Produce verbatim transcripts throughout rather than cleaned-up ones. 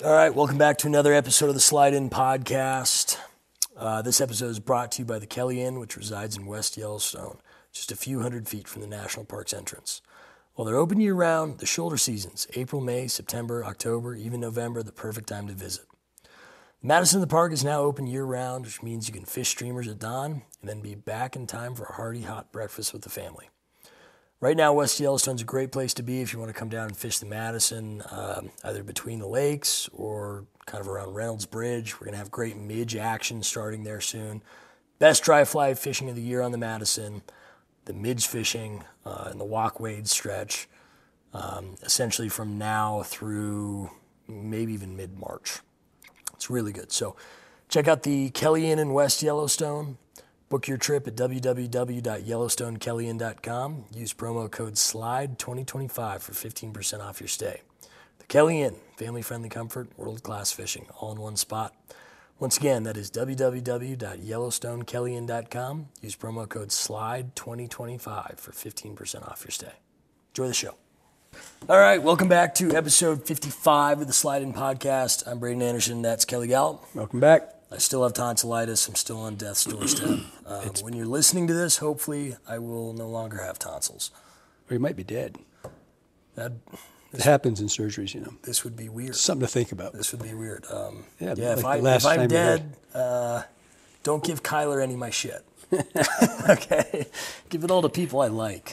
All right, welcome back to another episode of the Slide In Podcast. Uh, this episode is brought to you by the Kelly Inn, which resides in West Yellowstone, just a few hundred feet from the National Park's entrance. While they're open year-round, the shoulder seasons, April, May, September, October, even November, the perfect time to visit. Madison in the Park is now open year-round, which means you can fish streamers at dawn and then be back in time for a hearty hot breakfast with the family. Right now, West Yellowstone's a great place to be if you want to come down and fish the Madison, um, either between the lakes or kind of around Reynolds Bridge. We're going to have great midge action starting there soon. Best dry fly fishing of the year on the Madison, the midge fishing uh, and the walkwade stretch, um, essentially from now through maybe even mid-March. It's really good. So check out the Kelly Inn in West Yellowstone. Book your trip at w w w dot yellowstone kelly inn dot com. Use promo code SLIDE twenty twenty-five for fifteen percent off your stay. The Kelly Inn, family-friendly comfort, world-class fishing, all in one spot. Once again, that is w w w dot yellowstone kelly inn dot com. Use promo code SLIDE twenty twenty-five for fifteen percent off your stay. Enjoy the show. All right, welcome back to episode fifty-five of the Slide In Podcast. I'm Braden Anderson. That's Kelly Gallup. Welcome back. I still have tonsillitis. I'm still on death's doorstep. Um, when you're listening to this, hopefully I will no longer have tonsils. Or you might be dead. That It happens in surgeries, you know. This would be weird. Something to think about. This would be weird. Um, yeah, yeah. like If, I, last if I'm time dead, uh, don't give Kyler any of my shit. Okay, give it all to people I like.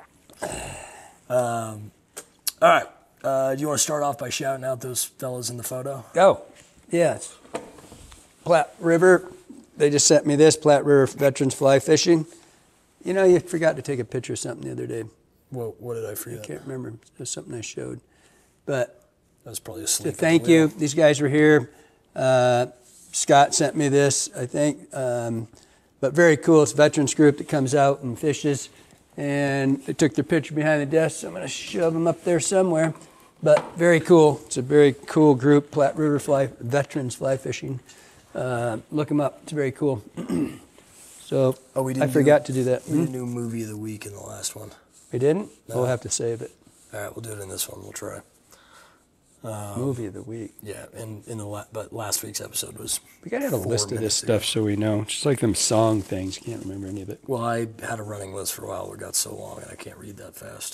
Um, all right. Uh, do you want to start off by shouting out those fellas in the photo? Oh, yes. Platte River, they just sent me this, Platte River Veterans Fly Fishing. You know, you forgot to take a picture of something the other day. What, what did I forget? I can't remember. It was something I showed. But that was probably asleep. So thank you. These guys were here. Uh, Scott sent me this, I think. Um, but very cool. It's a veterans group that comes out and fishes. And they took their picture behind the desk, so I'm going to shove them up there somewhere. But very cool. It's a very cool group, Platte River Fly Veterans Fly Fishing. Uh, look them up. It's very cool. so oh, we I forgot do, to do that. We didn't do movie of the week in the last one. We didn't? No. We'll have to save it. All right, we'll do it in this one. We'll try. Um, movie of the week. Yeah, and in the la- but last week's episode was. We gotta have a list of this stuff so we know. Just like them song things, can't remember any of it. Well, I had a running list for a while. It got so long, and I can't read that fast.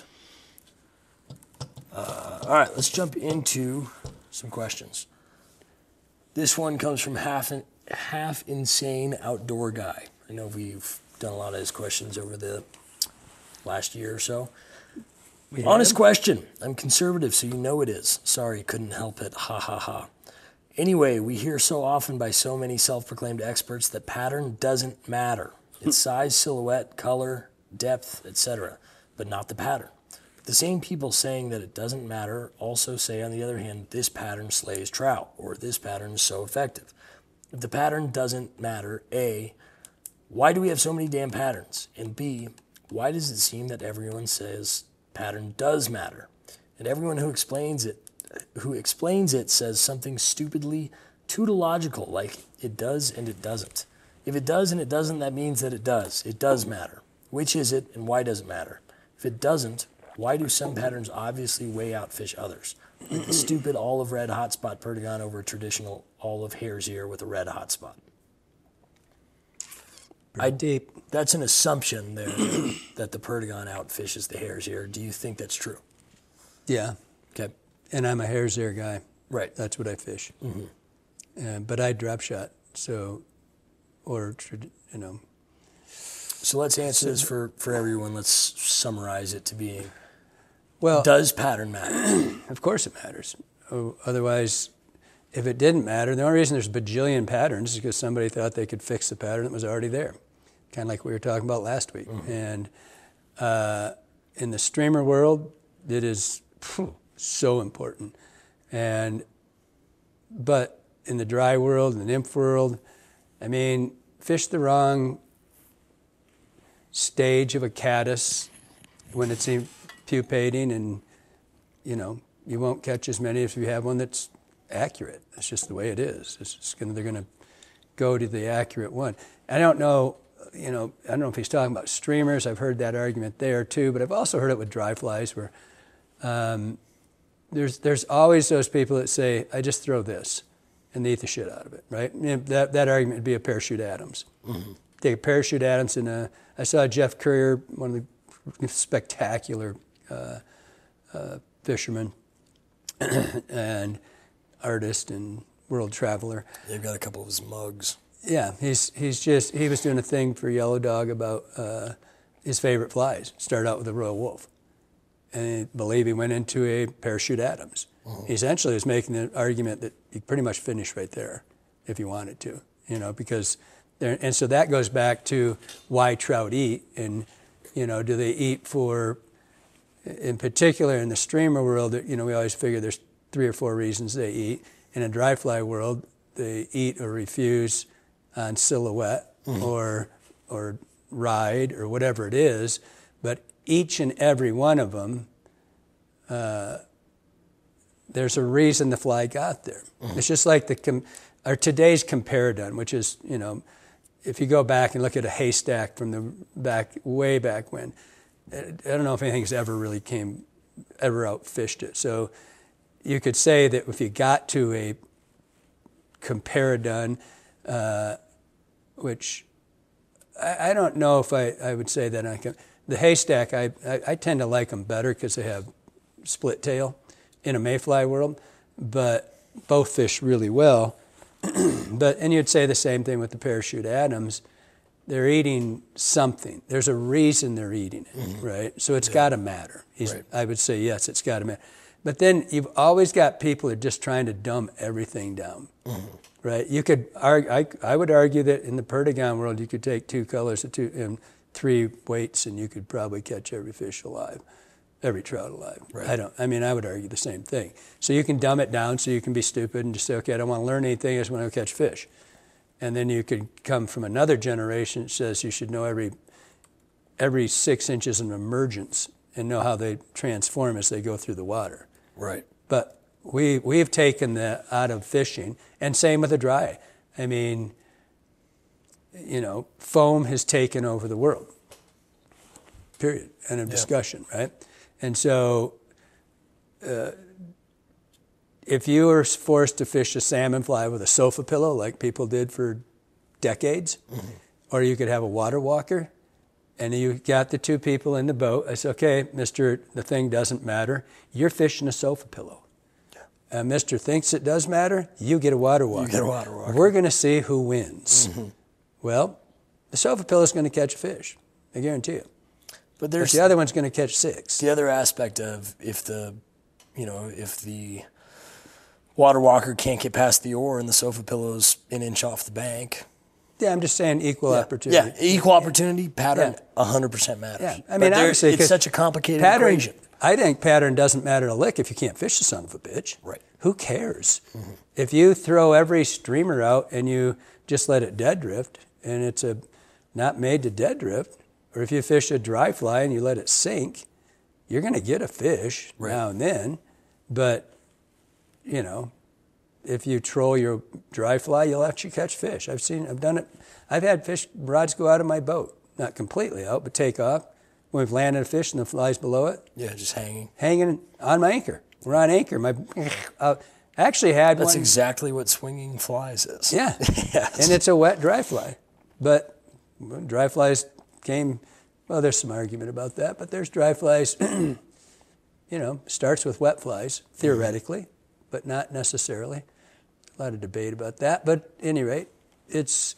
Uh, all right, let's jump into some questions. This one comes from half in, half insane outdoor guy. I know we've done a lot of his questions over the last year or so. We Honest have? question. I'm conservative, so you know it is. Sorry, couldn't help it. Ha ha ha. Anyway, we hear so often by so many self-proclaimed experts that pattern doesn't matter. It's size, silhouette, color, depth, et cetera, but not the pattern. The same people saying that it doesn't matter also say, on the other hand, this pattern slays trout, or this pattern is so effective. If the pattern doesn't matter, A, why do we have so many damn patterns? And B, why does it seem that everyone says pattern does matter? And everyone who explains it, who explains it says something stupidly tautological, like it does and it doesn't. If it does and it doesn't, that means that it does. It does matter. Which is it, and why does it matter? If it doesn't, why do some patterns obviously way outfish others? Like the stupid olive red hotspot perdigon over a traditional olive hare's ear with a red hotspot. I deep. That's an assumption there that the perdigon outfishes the hare's ear. Do you think that's true? Yeah. Okay. And I'm a hare's ear guy. Right. That's what I fish. Mm-hmm. Uh, but I drop shot, so, or, you know. So let's answer this for, for everyone. Let's summarize it to being, well, does pattern matter? Of course it matters. Oh, otherwise, if it didn't matter, the only reason there's a bajillion patterns is because somebody thought they could fix the pattern that was already there. Kind of like we were talking about last week. Mm-hmm. And uh, in the streamer world, it is phew, so important. And but in the dry world, in the nymph world, I mean, fish the wrong stage of a caddis when it's pupating, and you know you won't catch as many if you have one that's accurate. That's just the way it is. It's just gonna, they're going to go to the accurate one. I don't know, you know, I don't know if he's talking about streamers. I've heard that argument there too, but I've also heard it with dry flies where, um, there's there's always those people that say, I just throw this, and they eat the shit out of it, right? And that that argument would be a Parachute Adams. Mm-hmm. Take a Parachute Adams, and a, I saw Jeff Currier, one of the spectacular uh, uh, fishermen and artist and world traveler. They've got a couple of his mugs. Yeah, he's he's just he was doing a thing for Yellow Dog about uh, his favorite flies. Started out with a Royal Wolf, and I believe he went into a Parachute Adams. Mm-hmm. He essentially was making the argument that you pretty much finish right there if you wanted to, you know, because there, and so that goes back to why trout eat, and you know, do they eat for, in particular in the streamer world, you know, we always figure there's three or four reasons they eat. In a dry fly world, they eat or refuse on silhouette mm-hmm. or or ride or whatever it is, but each and every one of them, uh, there's a reason the fly got there. Mm-hmm. It's just like the com- or today's comparadun, which is, you know, if you go back and look at a haystack from the back way back when, I don't know if anything's ever really came ever outfished it. So you could say that if you got to a comparadun, uh, which I, I don't know if I, I would say that I can. The haystack, I, I, I tend to like them better because they have split tail in a mayfly world, but both fish really well. But and you'd say the same thing with the Parachute Adams. They're eating something. There's a reason they're eating it, mm-hmm. right? So it's yeah. got to matter. Right. I would say, yes, it's got to matter. But then you've always got people that are just trying to dumb everything down, mm-hmm. right? You could argue, I, I would argue that in the Perdigon world, you could take two colors of two and three weights, and you could probably catch every fish alive, every trout alive. Right. I don't. I mean, I would argue the same thing. So you can dumb it down, so you can be stupid and just say, okay, I don't want to learn anything. I just want to catch fish. And then you could come from another generation that says you should know every every six inches of emergence and know how they transform as they go through the water. Right. But we we've taken that out of fishing, and same with the dry. I mean, you know, foam has taken over the world. Period. End of yeah. discussion, right? And so, uh, if you were forced to fish a salmon fly with a sofa pillow, like people did for decades, mm-hmm. or you could have a water walker, and you got the two people in the boat. I said, okay, Mister, the thing doesn't matter. You're fishing a sofa pillow. Yeah. Uh, Mister thinks it does matter. You get a water walker. You get a water walker. We're going to see who wins. Mm-hmm. Well, the sofa pillow is going to catch a fish. I guarantee you. But there's but the other one's going to catch six. The other aspect of if the, you know, if the water walker can't get past the oar and the sofa pillow's an inch off the bank. Yeah, I'm just saying equal yeah. opportunity. Yeah, equal opportunity, pattern, yeah. one hundred percent matters. Yeah, I mean, obviously, it's such a complicated pattern, equation. I think pattern doesn't matter a lick if you can't fish the son of a bitch. Right. Who cares? Mm-hmm. If you throw every streamer out and you just let it dead drift, and it's a not made to dead drift, or if you fish a dry fly and you let it sink, you're going to get a fish right. now and then. But, you know, if you troll your dry fly, you'll actually catch fish. I've seen, I've done it. I've had fish rods go out of my boat, not completely out, but take off. When we've landed a fish and the fly's below it. Yeah, just hanging. Hanging on my anchor. We're on anchor. My uh, actually had That's one. That's exactly what swinging flies is. Yeah. Yes. And it's a wet dry fly. But dry flies came, well, there's some argument about that, but there's dry flies, you know, starts with wet flies, theoretically, mm-hmm. but not necessarily. A lot of debate about that. But at any rate, it's...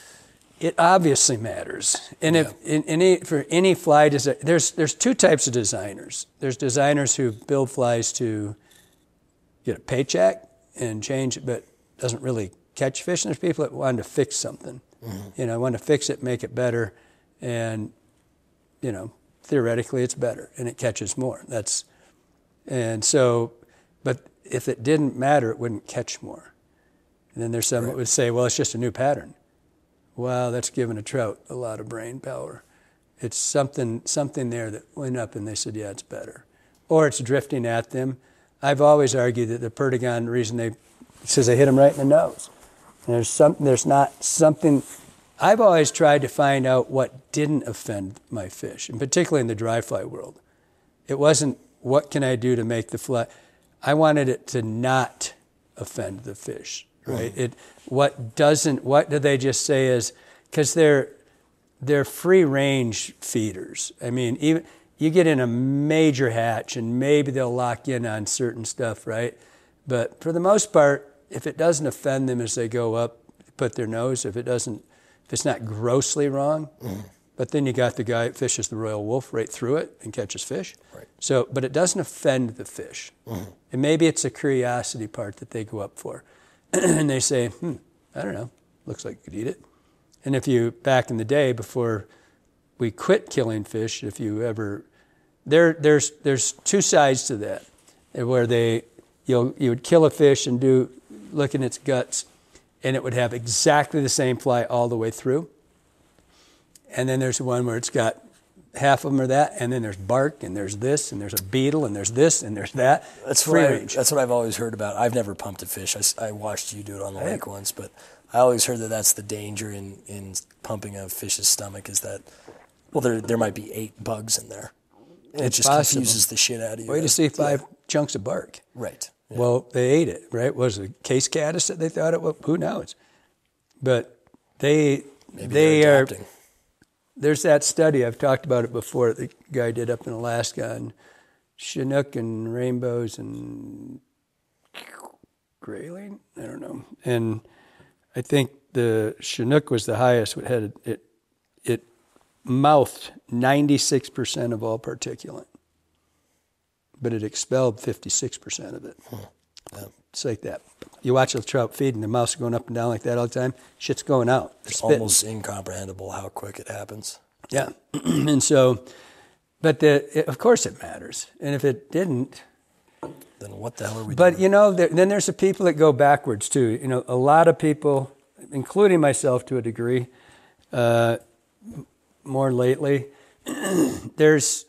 It obviously matters, and if yeah. in any for any fly design, there's there's two types of designers. There's designers who build flies to get a paycheck and change it, but doesn't really catch fish. And there's people that want to fix something, mm-hmm. you know, want to fix it, make it better, and you know, theoretically it's better and it catches more. That's and so, but if it didn't matter, it wouldn't catch more. And then there's some right. that would say, well, it's just a new pattern. Wow, that's giving a trout a lot of brain power. It's something something there that went up and they said, yeah, it's better. Or it's drifting at them. I've always argued that the Perdigon, the reason they, says they hit them right in the nose. And there's something, there's not something, I've always tried to find out what didn't offend my fish, and particularly in the dry fly world. It wasn't, what can I do to make the fly, I wanted it to not offend the fish, right? Mm. It what doesn't what do they just say is because they're they're free range feeders. I mean, even you get in a major hatch and maybe they'll lock in on certain stuff, right? But for the most part, if it doesn't offend them as they go up, put their nose, if it doesn't, if it's not grossly wrong, mm. but then you got the guy that fishes the Royal Wolf right through it and catches fish. Right. So, but it doesn't offend the fish. Mm. And maybe it's a curiosity part that they go up for. And they say, hmm, I don't know, looks like you could eat it. And if you, back in the day before we quit killing fish, if you ever, there, there's there's two sides to that, where they, you'll, you would kill a fish and do, look in its guts, and it would have exactly the same fly all the way through. And then there's one where it's got half of them are that, and then there's bark, and there's this, and there's a beetle, and there's this, and there's that. That's free what I, range. That's what I've always heard about. I've never pumped a fish. I, I watched you do it on the lake once, but I always heard that that's the danger in, in pumping a fish's stomach is that, well, there there might be eight bugs in there. And it just possible. Confuses the shit out of you. Wait to see five yeah. chunks of bark. Right. Yeah. Well, they ate it, right? Was it case caddis that they thought it was? Who knows? But they Maybe they are. Adapting. There's that study, I've talked about it before, the guy did up in Alaska, and Chinook and rainbows and grayling, I don't know. And I think the Chinook was the highest. It had it it mouthed ninety-six percent of all particulate, but it expelled fifty-six percent of it. Hmm. Yeah. It's like that. You watch a trout feed and the mouth's going up and down like that all the time. Shit's going out. It's almost incomprehensible how quick it happens. Yeah. And so, but the, it, of course it matters. And if it didn't, then what the hell are we but, doing? But, you know, there, then there's the people that go backwards too. You know, a lot of people, including myself to a degree, uh, more lately, there's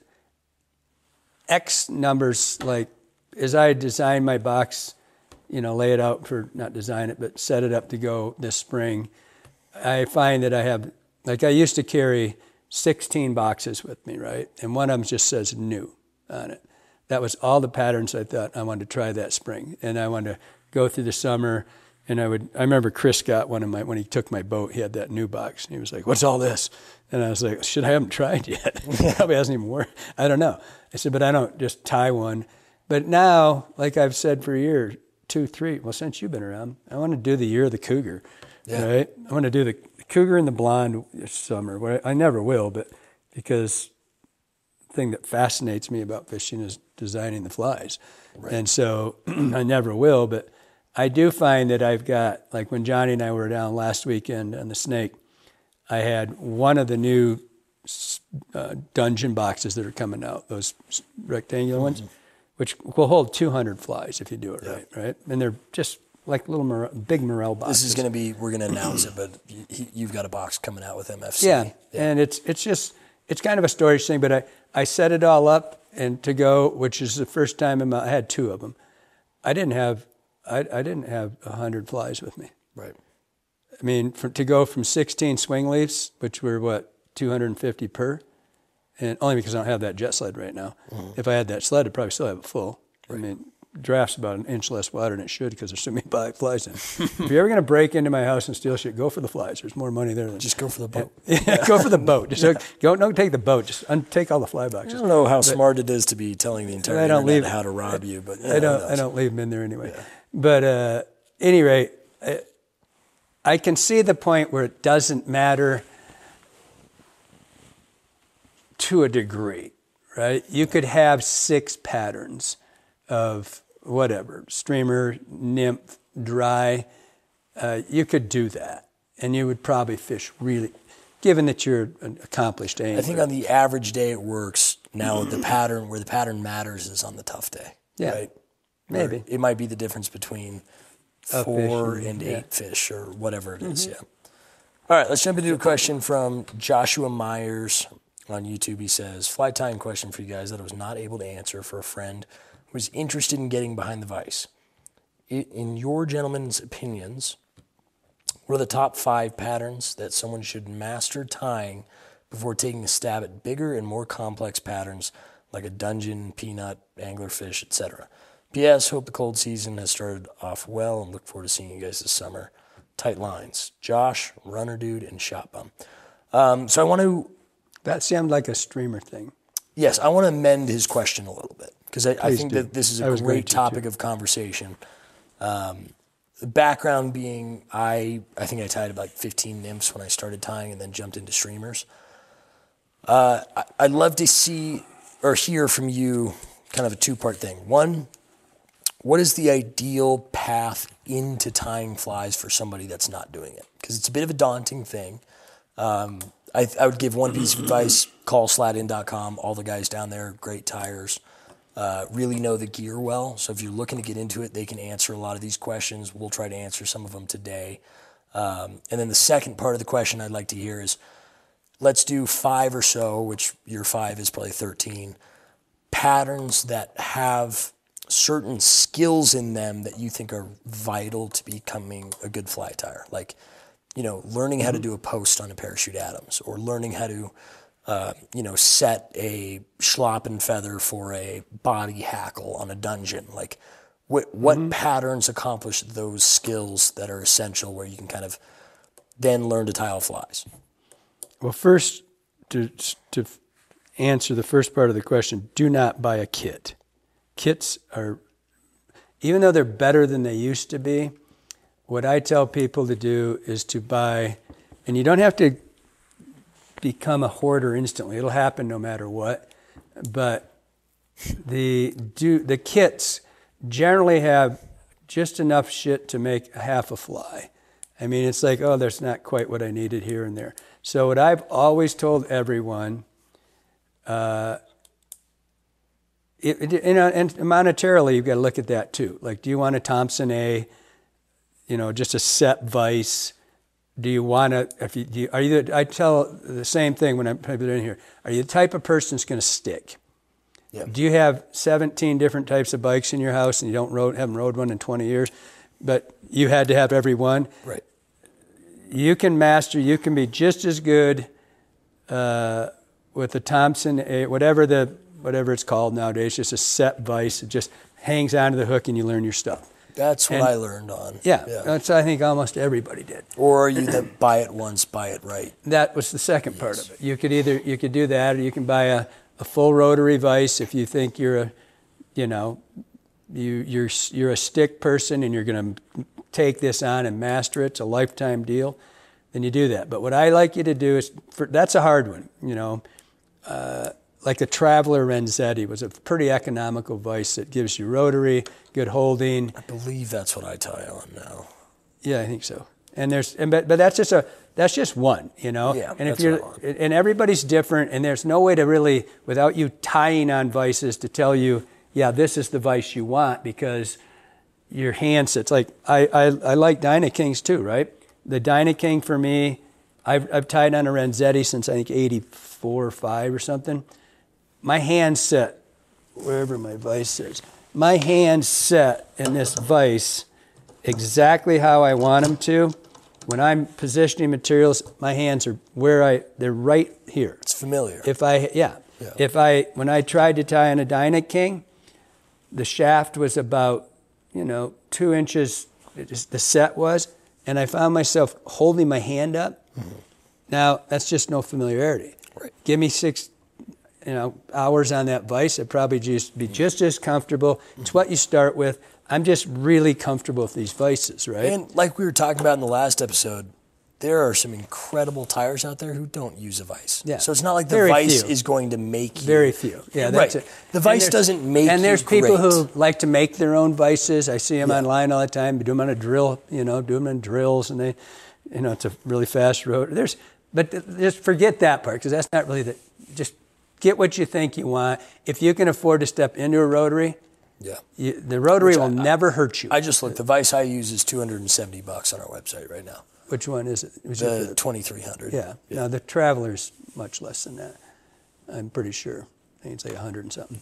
X numbers, like as I design my box, you know, lay it out for, not design it, but set it up to go this spring, I find that I have, like I used to carry sixteen boxes with me, right? And one of them just says new on it. That was all the patterns I thought I wanted to try that spring. And I wanted to go through the summer, and I would, I remember Chris got one of my, when he took my boat, he had that new box. And he was like, what's all this? And I was like, shit, I haven't tried yet. Probably hasn't even worked. I don't know. I said, but I don't just tie one. But now, like I've said for years, two, three, well, since you've been around, I want to do the year of the cougar, yeah. right? I want to do the cougar and the blonde this summer. I never will, but because the thing that fascinates me about fishing is designing the flies. Right. And so I never will, but I do find that I've got, like when Johnny and I were down last weekend on the Snake, I had one of the new uh, dungeon boxes that are coming out, those rectangular mm-hmm. ones, which will hold two hundred flies if you do it yeah. right, right? And they're just like little morel, big morel boxes. This is going to be, we're going to announce it, but you, you've got a box coming out with M F C. Yeah, yeah, and it's it's just, it's kind of a storage thing, but I, I set it all up and to go, which is the first time in my, I had two of them. I didn't have, I, I didn't have one hundred flies with me. Right. I mean, for, to go from sixteen swing leaves, which were what, two hundred fifty per, and only because I don't have that jet sled right now. Mm-hmm. If I had that sled, I'd probably still have it full. Right. I mean, draft's about an inch less water than it should because there's so many flies in it. If you're ever going to break into my house and steal shit, go for the flies. There's more money there than... Just go for the boat. Yeah, go for the boat. Just yeah. go, don't take the boat. Just un- take all the fly boxes. I don't know how but, smart it is to be telling the entire internet leave, how to rob you, but... Yeah, I don't I don't leave them in there anyway. Yeah. But uh, any rate, I, I can see the point where it doesn't matter to a degree, right? You could have six patterns of whatever, streamer, nymph, dry. Uh, you could do that, and you would probably fish really, given that you're an accomplished angler. I think on the average day it works. Now the pattern, where the pattern matters is on the tough day, yeah, right? Maybe. Where it might be the difference between a four fish, and yeah. eight fish or whatever it is, mm-hmm. yeah. All right, let's jump into a question from Joshua Myers on YouTube. He says, fly tying question for you guys that I was not able to answer for a friend who was interested in getting behind the vise. In your gentlemen's opinions, what are the top five patterns that someone should master tying before taking a stab at bigger and more complex patterns like a dungeon, peanut, anglerfish, et cetera? P S. Hope the cold season has started off well and look forward to seeing you guys this summer. Tight lines. Josh, Runner Dude, and Shot Bum. Um, so I want to... That sounded like a streamer thing. Yes, I want to amend his question a little bit because I, I think do. that this is I a was great going to, topic too. of conversation. Um, the background being I I think I tied about fifteen nymphs when I started tying and then jumped into streamers. Uh, I, I'd love to see or hear from you kind of a two-part thing. One, what is the ideal path into tying flies for somebody that's not doing it? Because it's a bit of a daunting thing. Um, I, I would give one piece of advice, call slat in dot com. All the guys down there, great tires, uh, really know the gear well. So if you're looking to get into it, they can answer a lot of these questions. We'll try to answer some of them today. Um, and then the second part of the question I'd like to hear is, let's do five or so, which your five is probably thirteen, patterns that have certain skills in them that you think are vital to becoming a good fly tyer. Like, you know, learning how to do a post on a Parachute Adams, or learning how to, uh, you know, set a Schlappen feather for a body hackle on a Dungeon. Like, what what mm-hmm. patterns accomplish those skills that are essential where you can kind of then learn to tile flies? Well, first, to to answer the first part of the question, do not buy a kit. Kits are, even though they're better than they used to be, what I tell people to do is to buy, and you don't have to become a hoarder instantly. It'll happen no matter what. But the do the kits generally have just enough shit to make a half a fly. I mean, it's like, oh, there's not quite what I needed here and there. So what I've always told everyone, uh, it, it, you know, and monetarily, you've got to look at that too. Like, do you want a Thompson A? You know, just a set vise? Do you want to, if you, do you, are you, the, I tell the same thing when I'm people in here. Are you the type of person that's going to stick? Yeah. Do you have seventeen different types of bikes in your house and you don't rode, haven't rode one in twenty years, but you had to have every one? Right. You can master, you can be just as good uh, with the Thompson A, whatever the, whatever it's called nowadays, just a set vise. It just hangs onto the hook and you learn your stuff. That's what and, I learned on. Yeah, yeah, that's I think almost everybody did. Or are you that buy it once, buy it right? That was the second yes. part of it. You could either you could do that, or you can buy a, a full rotary vise if you think you're a, you know, you you're you're a stick person and you're going to take this on and master it. It's a lifetime deal. Then you do that. But what I like you to do is, for, that's a hard one. You know, uh, like the Traveler Renzetti was a pretty economical vise that gives you rotary, good holding. I believe that's what I tie on now. Yeah, I think so. And there's, and but, but that's just a, that's just one, you know. Yeah, and if that's you're, what I want. and everybody's different, and there's no way to really, without you tying on vices, to tell you, yeah, this is the vice you want, because your hand sits. Like I, I, I like Dyna Kings too, right? The Dyna King for me, I've, I've tied on a Renzetti since I think eighty-four or five or something. My hand set, wherever my vice is, my hand set in this vice exactly how I want them to. When I'm positioning materials, my hands are where I, they're right here. It's familiar. If I, yeah. yeah. If I, when I tried to tie on a Dyna King, the shaft was about, you know, two inches, it just, the set was, and I found myself holding my hand up. Mm-hmm. Now, that's just no familiarity. Right. Give me six, you know, hours on that vise, I'd probably just be just as comfortable. It's what you start with. I'm just really comfortable with these vices, right? And like we were talking about in the last episode, there are some incredible tires out there who don't use a vise. Yeah. So it's not like the Very vise few. is going to make you. Very few. Yeah, that's right. it. The vice doesn't make you And there's people great. who like to make their own vices. I see them Yeah. online all the time. Do them on a drill, you know, do them in drills, and they, you know, it's a really fast road. There's, but just forget that part, because that's not really the, just get what you think you want. If you can afford to step into a rotary, yeah, you, the rotary Which will I, never hurt you. I just looked. The vise I use is two hundred seventy bucks on our website right now. Which one is it? Was the it the twenty-three hundred. Yeah. yeah. No, the Traveler's much less than that. I'm pretty sure. I think it's like a hundred and something.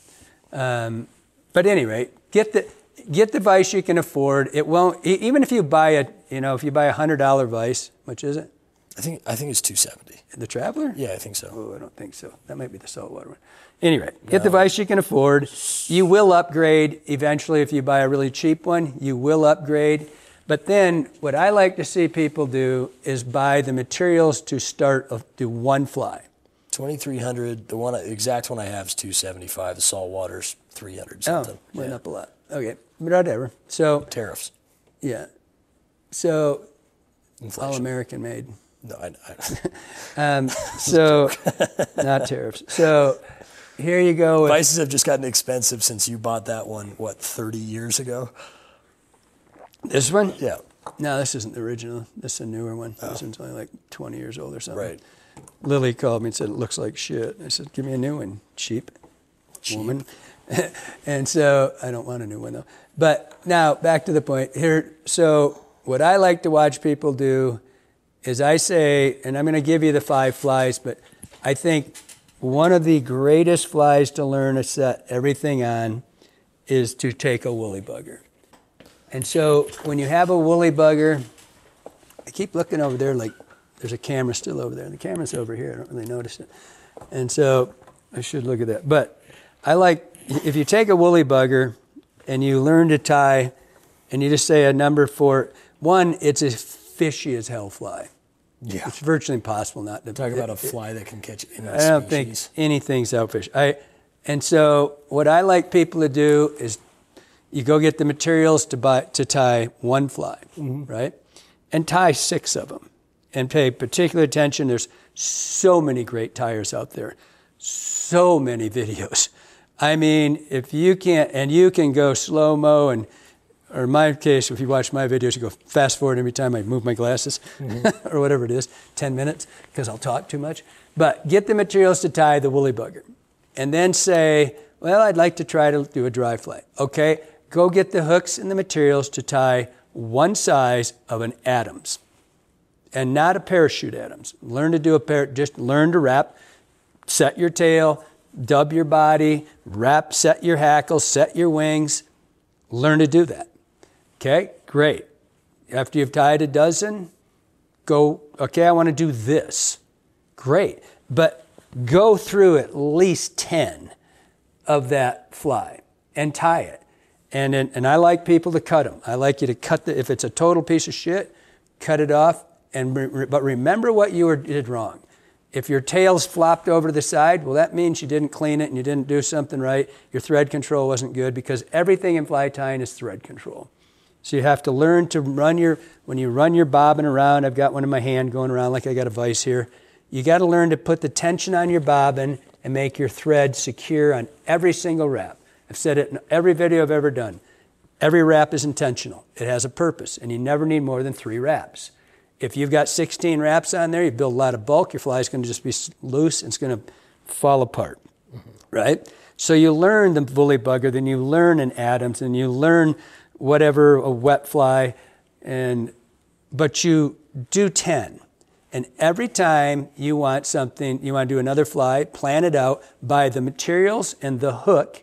Um, but at any rate, get the get the vise you can afford. It won't, even if you buy a, you know, if you buy a hundred dollar vise, which is it? I think I think it's two seventy. The Traveler? Yeah, I think so. Oh, I don't think so. That might be the saltwater one. Anyway, get the vise you can afford. You will upgrade eventually if you buy a really cheap one. You will upgrade. But then what I like to see people do is buy the materials to start a, do one fly. twenty-three hundred. The one, the exact one I have is two seventy-five. The saltwater's three hundred something. Oh, went yeah. up a lot. Okay, but whatever. So Tariffs. yeah. So Inflation. all American made. No, I. I Um, so not tariffs. So here you go. With, Vices have just gotten expensive since you bought that one. What, thirty years ago? this one? Yeah. No, this isn't the original. This is a newer one. Oh. This one's only like twenty years old or something. Right. Lily called me and said, it looks like shit. I said, give me a new one, cheap, Cheap. woman. And so I don't want a new one though. But now back to the point here. So what I like to watch people do is I say, and I'm going to give you the five flies, but I think one of the greatest flies to learn to set everything on is to take a woolly bugger. And so when you have a woolly bugger, I keep looking over there like there's a camera still over there. The camera's over here. I don't really notice it. And so I should look at that. But I like, if you take a woolly bugger and you learn to tie and you just say a number for, one, it's a fishy as hell fly. Yeah. It's virtually impossible not to. Talk it, about a it, fly that can catch any I don't species. think anything's outfish. I, and so what I like people to do is you go get the materials to buy to tie one fly, mm-hmm. right? And tie six of them. And pay particular attention. There's so many great tires out there. So many videos. I mean, if you can't, and you can go slow-mo and, or in my case, if you watch my videos, you go fast forward every time I move my glasses mm-hmm. or whatever it is, ten minutes, because I'll talk too much. But get the materials to tie the woolly bugger. And then say, well, I'd like to try to do a dry fly. Okay, go get the hooks and the materials to tie one size of an Adams. And not a parachute Adams. Learn to do a par, just learn to wrap, set your tail, dub your body, wrap, set your hackles, set your wings. Learn to do that. Okay, great. After you've tied a dozen, go, okay, I want to do this. Great. But go through at least ten of that fly and tie it. And, and, and I like people to cut them. I like you to cut the, if it's a total piece of shit, cut it off. And re, but remember what you were, did wrong. If your tail's flopped over to the side, well, that means you didn't clean it and you didn't do something right. Your thread control wasn't good because everything in fly tying is thread control. So you have to learn to run your, when you run your bobbin around, I've got one in my hand going around like I got a vise here. You got to learn to put the tension on your bobbin and make your thread secure on every single wrap. I've said it in every video I've ever done. Every wrap is intentional. It has a purpose, and you never need more than three wraps. If you've got sixteen wraps on there, you build a lot of bulk, your fly is going to just be loose and it's going to fall apart, mm-hmm. right? So you learn the woolly bugger, then you learn an Adams, and you learn whatever, a wet fly, and but you do ten. And every time you want something, you want to do another fly, plan it out, buy the materials and the hook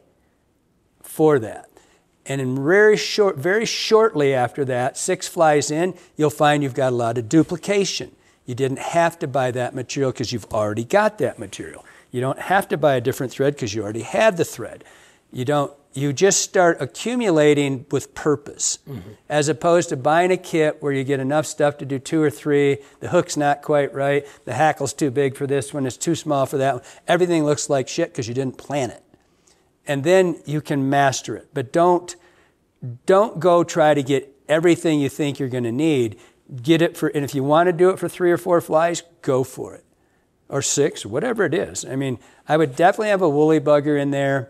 for that. And in very short, very shortly after that, six flies in, you'll find you've got a lot of duplication. You didn't have to buy that material because you've already got that material. You don't have to buy a different thread because you already had the thread. You don't. You just start accumulating with purpose, mm-hmm. as opposed to buying a kit where you get enough stuff to do two or three. The hook's not quite right. The hackle's too big for this one. It's too small for that one. Everything looks like shit because you didn't plan it. And then you can master it. But don't, don't go try to get everything you think you're going to need. Get it for, and if you want to do it for three or four flies, go for it. Or six, or whatever it is. I mean, I would definitely have a woolly bugger in there.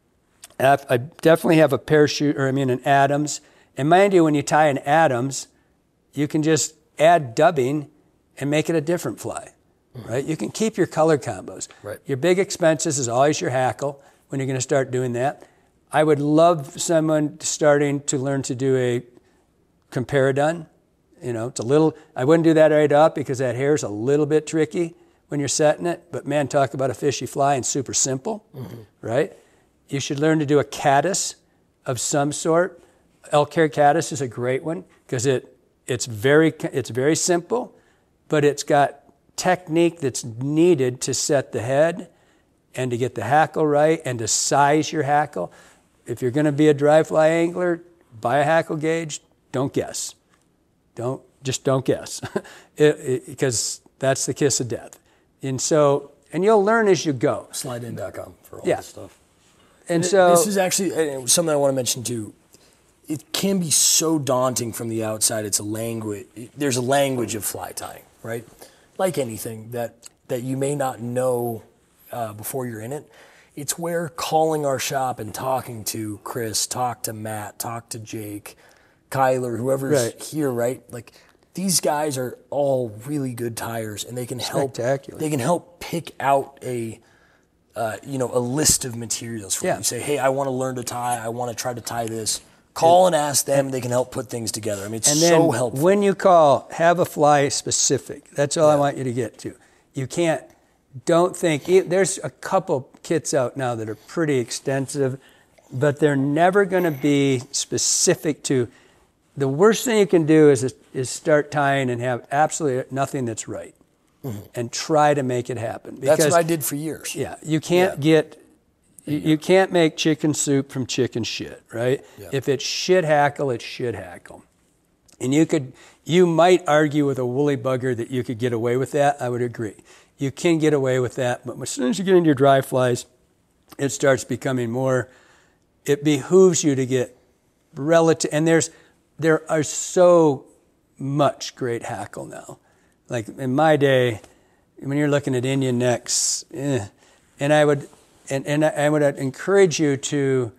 I definitely have a parachute, or I mean an Adams. And mind you, when you tie an Adams, you can just add dubbing and make it a different fly, mm-hmm. right? You can keep your color combos. Right. Your big expenses is always your hackle when you're going to start doing that. I would love someone starting to learn to do a comparadun. You know, it's a little, I wouldn't do that right up because that hair is a little bit tricky when you're setting it. But man, talk about a fishy fly and super simple, mm-hmm. right? You should learn to do a caddis of some sort. Elk hair caddis is a great one because it it's very it's very simple, but it's got technique that's needed to set the head and to get the hackle right and to size your hackle. If you're going to be a dry fly angler, buy a hackle gauge. Don't guess. Don't just don't guess, because that's the kiss of death. And so, and you'll learn as you go. slide in dot com for all yeah. this stuff. And so this is actually uh, something I want to mention too. It can be so daunting from the outside. It's a language. There's a language of fly tying, right? Like anything that that you may not know uh, before you're in it. It's where calling our shop and talking to Chris, talk to Matt, talk to Jake, Kyler, whoever's right. here, right? Like these guys are all really good tires, and they can help. They can help pick out a. Uh, you know, a list of materials for yeah. you. Say, hey, I want to learn to tie. I want to try to tie this. Call and ask them. They can help put things together. I mean, it's and so then helpful. When you call, have a fly specific. That's all yeah. I want you to get to. You can't, don't think, there's a couple kits out now that are pretty extensive, but they're never going to be specific to, the worst thing you can do is, is start tying and have absolutely nothing that's right. Mm-hmm. And try to make it happen. Because, that's what I did for years. Yeah, you can't yeah. get, you, you can't make chicken soup from chicken shit, right? Yeah. If it's shit hackle, it's shit hackle. And you could, you might argue with a woolly bugger that you could get away with that. I would agree. You can get away with that, but as soon as you get into your dry flies, it starts becoming more, it behooves you to get relative, and there's, there are so much great hackle now. Like in my day, when you're looking at Indian necks, eh, and I would, and, and I would encourage you to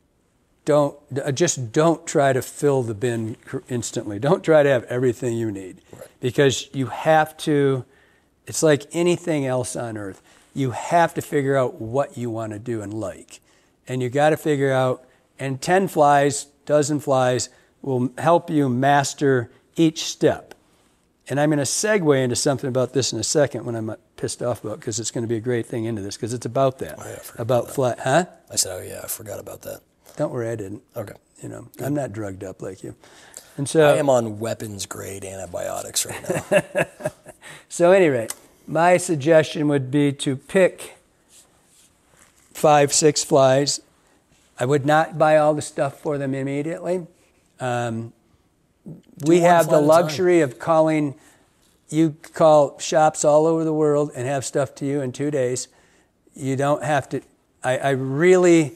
don't, just don't try to fill the bin instantly. Don't try to have everything you need. Right. Because you have to, it's like anything else on earth. You have to figure out what you want to do and like. And you got to figure out, and ten flies, dozen flies will help you master each step. And I'm going to segue into something about this in a second when I'm pissed off about, because it's going to be a great thing into this, because it's about that. Oh, yeah, about that. fly, huh? I said, oh yeah, I forgot about that. Don't worry, I didn't. Okay. You know, Good. I'm not drugged up like you. And so I am on weapons grade antibiotics right now. So anyway, my suggestion would be to pick five, six flies. I would not buy all the stuff for them immediately. Um, we have the luxury of calling, you call shops all over the world and have stuff to you in two days. You don't have to, I, I really,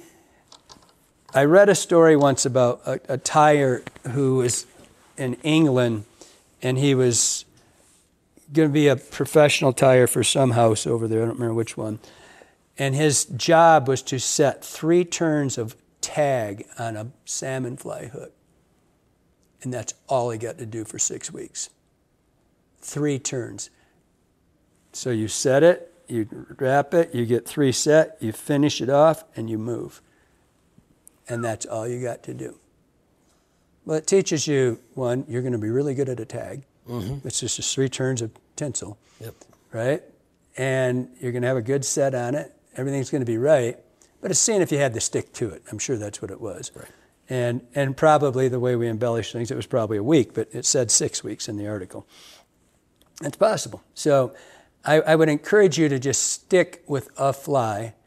I read a story once about a, a tyer who was in England, and he was going to be a professional tyer for some house over there, I don't remember which one. And his job was to set three turns of tag on a salmon fly hook. And that's all he got to do for six weeks. Three turns. So you set it, you wrap it, you get three set, you finish it off, and you move. And that's all you got to do. Well, it teaches you, one, you're going to be really good at a tag. Mm-hmm. It's just three turns of tinsel. Yep. Right? And you're going to have a good set on it. Everything's going to be right. But it's seeing if you had to stick to it. I'm sure that's what it was. Right. And and probably the way we embellish things, it was probably a week, but it said six weeks in the article. It's possible. So I, I would encourage you to just stick with a fly.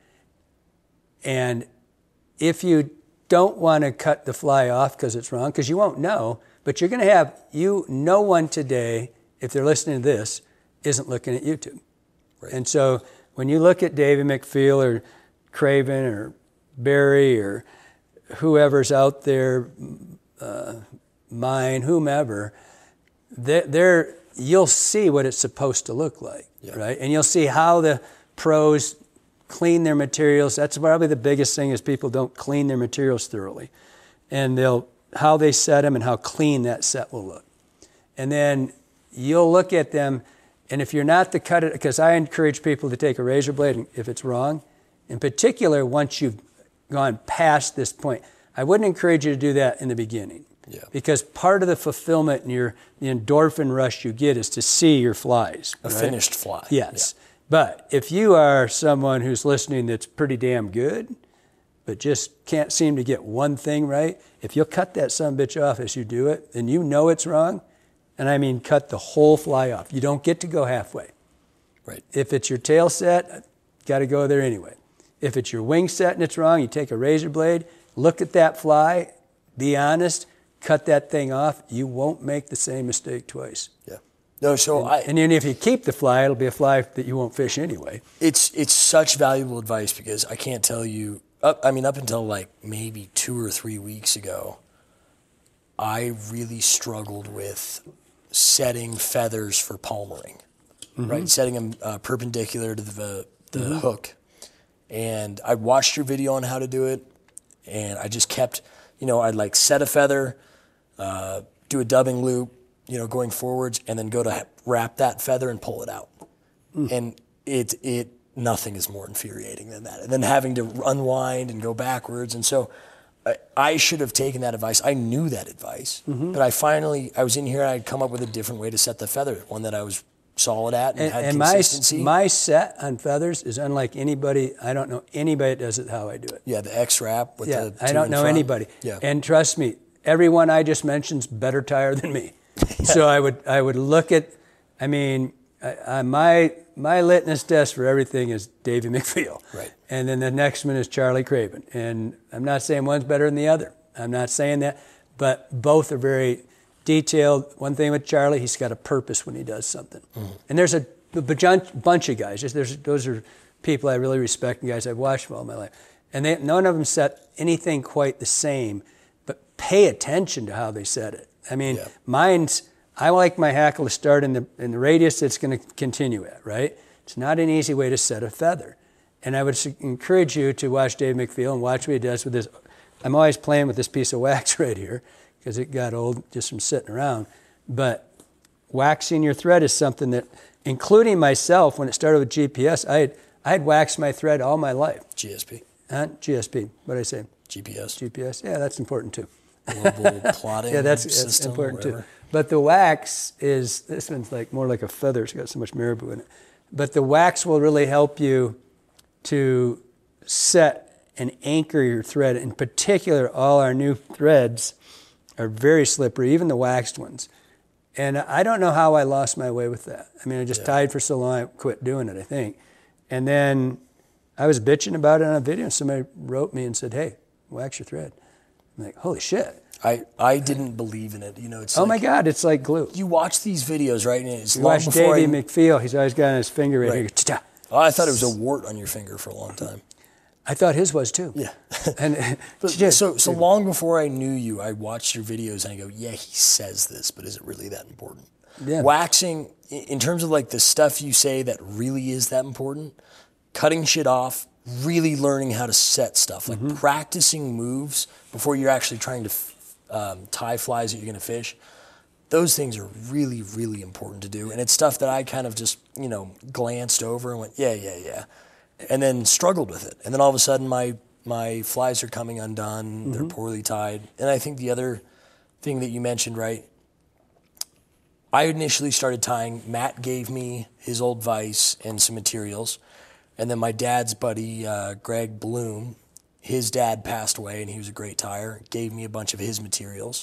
And if you don't want to cut the fly off because it's wrong, because you won't know, but you're going to have, you, no one today, if they're listening to this, isn't looking at YouTube. Right. And so when you look at David McPhail or Craven or Barry or whoever's out there, uh, mine, whomever, they're, they're, you'll see what it's supposed to look like, yeah. right? And you'll see how the pros clean their materials. That's probably the biggest thing, is people don't clean their materials thoroughly. And they'll, how they set them and how clean that set will look. And then you'll look at them, and if you're not the cut it, because I encourage people to take a razor blade if it's wrong, in particular once you've gone past this point. I wouldn't encourage you to do that in the beginning. Yeah. Because part of the fulfillment and your the endorphin rush you get is to see your flies. A right? finished fly. Yes. Yeah. But if you are someone who's listening that's pretty damn good, but just can't seem to get one thing right, if you'll cut that son of a bitch off as you do it, and you know it's wrong, And I mean cut the whole fly off. You don't get to go halfway. Right. If it's your tail set, got to go there anyway. If it's your wing set and it's wrong, you take a razor blade, look at that fly, be honest, cut that thing off. You won't make the same mistake twice. Yeah. No, so and, I... And then if you keep the fly, it'll be a fly that you won't fish anyway. It's it's such valuable advice because I can't tell you... Up, I mean, up until like maybe two or three weeks ago, I really struggled with setting feathers for palmering, mm-hmm. right? Setting them uh, perpendicular to the, the mm-hmm. hook. And I watched your video on how to do it, and I just kept, you know, I'd like set a feather, uh, do a dubbing loop, you know, going forwards, and then go to wrap that feather and pull it out. Mm. And it it nothing is more infuriating than that. And then having to unwind and go backwards. And so I, I should have taken that advice. I knew that advice, mm-hmm. but I finally, I was in here and I'd come up with a different way to set the feather, one that I was solid at and, and had and consistency. My, my set on feathers is unlike anybody. I don't know anybody that does it how I do it. Yeah, the X-wrap with yeah, the two I don't in know front. anybody. Yeah. And trust me, everyone I just mentioned's better tire than me. Yeah. So I would I would look at, I mean, I, I, my my litmus test for everything is Davey McPhail. Right. And then the next one is Charlie Craven. And I'm not saying one's better than the other. I'm not saying that, but both are very detailed. One thing with Charlie, he's got a purpose when he does something. Mm. And there's a, a bunch of guys. There's, those are people I really respect and guys I've watched for all my life. And they, none of them set anything quite the same, but pay attention to how they set it. I mean, yeah. mine's, I like my hackle to start in the in the radius it's going to continue at, right? It's not an easy way to set a feather. And I would encourage you to watch Dave McPhail and watch what he does with this. I'm always playing with this piece of wax right here because it got old just from sitting around. But waxing your thread is something that, including myself, when it started with G P S, I had, I had waxed my thread all my life. G S P. Huh? G S P. What did I say? G P S. G P S. Yeah, that's important too. Global plotting yeah, that's, system, that's important whatever. too. But the wax is, this one's like more like a feather. It's got so much marabou in it. But the wax will really help you to set and anchor your thread. In particular, all our new threads are very slippery, even the waxed ones. And I don't know how I lost my way with that. I mean, I just yeah. tied for so long, I quit doing it, I think. And then I was bitching about it on a video, and somebody wrote me and said, hey, wax your thread. I'm like, holy shit. I, I didn't believe in it. You know, it's oh like, my God, it's like glue. You watch these videos, right? And it's you long watch before Davey I, McPhail. He's always got his finger right, right. here. Ta-ta. Oh, I thought it was a wart on your finger for a long time. I thought his was too. Yeah. and but, just, so so long before I knew you, I watched your videos and I go, yeah, he says this, but is it really that important? Yeah. Waxing, in terms of like the stuff you say that really is that important, cutting shit off, really learning how to set stuff, like mm-hmm. practicing moves before you're actually trying to um, tie flies that you're going to fish. Those things are really, really important to do. And it's stuff that I kind of just, you know, glanced over and went, yeah, yeah, yeah. And then struggled with it. And then all of a sudden my my flies are coming undone. Mm-hmm. They're poorly tied. And I think the other thing that you mentioned, right, I initially started tying. Matt gave me his old vise and some materials. And then my dad's buddy, uh, Greg Bloom, his dad passed away and he was a great tyer, gave me a bunch of his materials.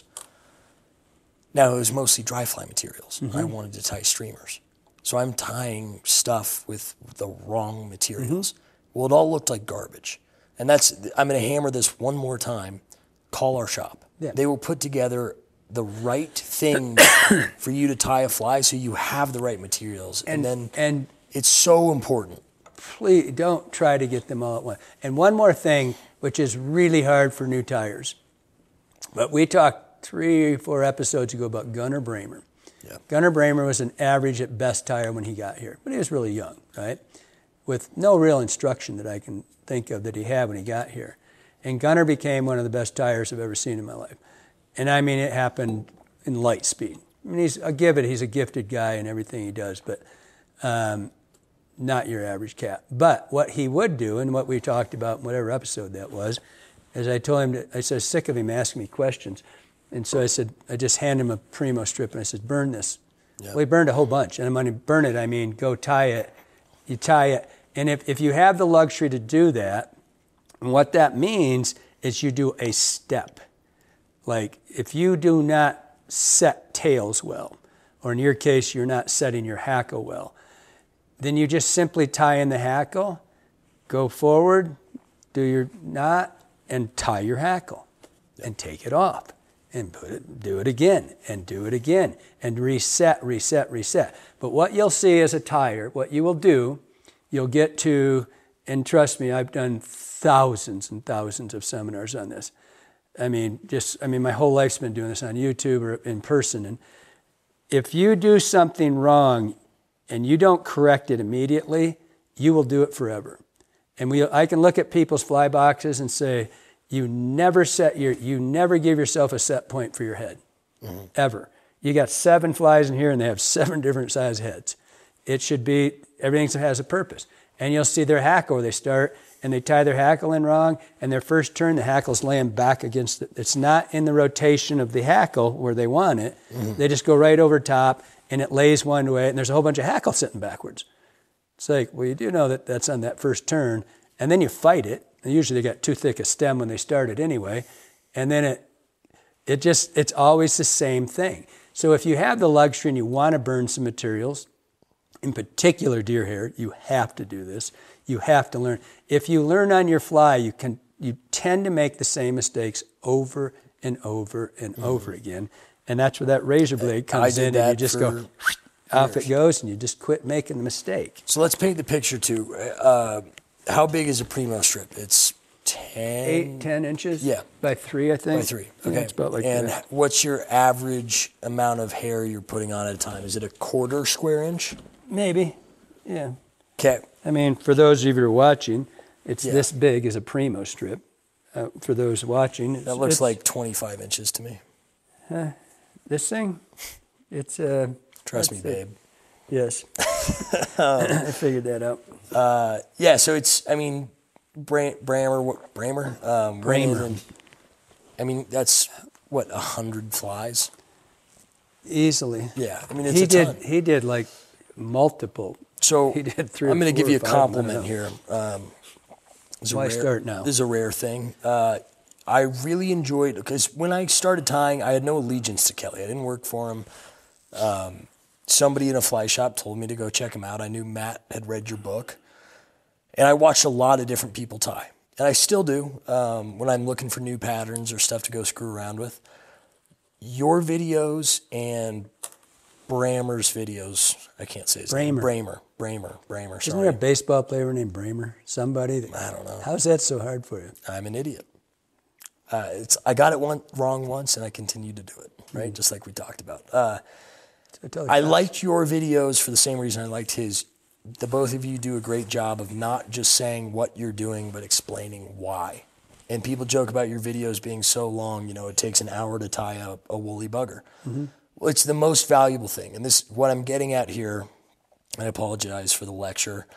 Now, it was mostly dry fly materials. Mm-hmm. I wanted to tie streamers. So I'm tying stuff with the wrong materials. Mm-hmm. Well, it all looked like garbage. And that's, I'm going to hammer this one more time. Call our shop. Yeah. They will put together the right thing for you to tie a fly so you have the right materials. And, and then and it's so important. Please don't try to get them all at once. And one more thing, which is really hard for new tyers. But we talked three or four episodes ago about Gunnar Bramer. Yeah. Gunnar Bramer was an average at best tyer when he got here, but he was really young, right? With no real instruction that I can think of that he had when he got here. And Gunnar became one of the best tyers I've ever seen in my life. And I mean, it happened in light speed. I mean, he's, I'll give it, he's a gifted guy in everything he does, but um, not your average cat. But what he would do, and what we talked about in whatever episode that was, is I told him, to, I said, sick of him asking me questions. And so I said, I just handed him a Primo strip, and I said, burn this. Yeah. Well, he burned a whole bunch. And when I burn it, I mean, go tie it. You tie it. And if, if you have the luxury to do that, and what that means is you do a step. Like, if you do not set tails well, or in your case, you're not setting your hackle well, then you just simply tie in the hackle, go forward, do your knot, and tie your hackle, and take it off, and put it, do it again, and do it again, and reset, reset, reset. But what you'll see as a tyer, what you will do, you'll get to, and trust me, I've done thousands and thousands of seminars on this. I mean, just, I mean, my whole life's been doing this on YouTube or in person. And if you do something wrong and you don't correct it immediately, you will do it forever. And we, I can look at people's fly boxes and say, you never set your, you never give yourself a set point for your head, mm-hmm. ever. You got seven flies in here and they have seven different size heads. It should be, everything has a purpose. And you'll see their hackle where they start and they tie their hackle in wrong, and their first turn, the hackle's laying back against it. It's not in the rotation of the hackle where they want it. Mm-hmm. They just go right over top, and it lays one way, and there's a whole bunch of hackle sitting backwards. It's like, well, you do know that that's on that first turn, and then you fight it. And usually they got too thick a stem when they started anyway, and then it, it just, it's always the same thing. So if you have the luxury and you want to burn some materials, in particular deer hair, you have to do this. You have to learn. If you learn on your fly, you can you tend to make the same mistakes over and over and mm-hmm. over again. And that's where that razor blade comes in, and you just go, off it goes, and you just quit making the mistake. So let's paint the picture too. Uh, how big is a Primo strip? It's ten? Eight, ten inches? Yeah. By three, I think. By three, okay. Yeah, it's about like and that. What's your average amount of hair you're putting on at a time? Is it a quarter square inch? Maybe, yeah. Okay. I mean, for those of you who are watching, it's yeah. this big as a Primo strip. Uh, for those watching, it's, that looks it's, like twenty-five inches to me. Uh, this thing, it's uh, trust me, babe. Yes, um, I figured that out. Uh, yeah, so it's, I mean, Bra- Brammer, what, Brammer, um, Brammer. I mean, that's what, a hundred flies easily. Yeah, I mean, it's he a did. ton. He did like multiple. So he did three. I'm going to give you a five, compliment here. Um, Why rare, start now? This is a rare thing. Uh, I really enjoyed, because when I started tying, I had no allegiance to Kelly. I didn't work for him. Um, somebody in a fly shop told me to go check him out. I knew Matt had read your book. And I watched a lot of different people tie. And I still do um, when I'm looking for new patterns or stuff to go screw around with. Your videos and Brammer's videos, I can't say his name. Bramer. Bramer. Bramer, sorry. Isn't there a baseball player named Bramer? Somebody? That, I don't know. How's that so hard for you? I'm an idiot. Uh, it's I got it one, wrong once, and I continue to do it, right? Mm-hmm. Just like we talked about. Uh, I liked your videos for the same reason I liked his. The both of you do a great job of not just saying what you're doing, but explaining why. And people joke about your videos being so long, you know, it takes an hour to tie up a woolly bugger. Mm-hmm. Well, it's the most valuable thing. And this, what I'm getting at here, I apologize for the lecture.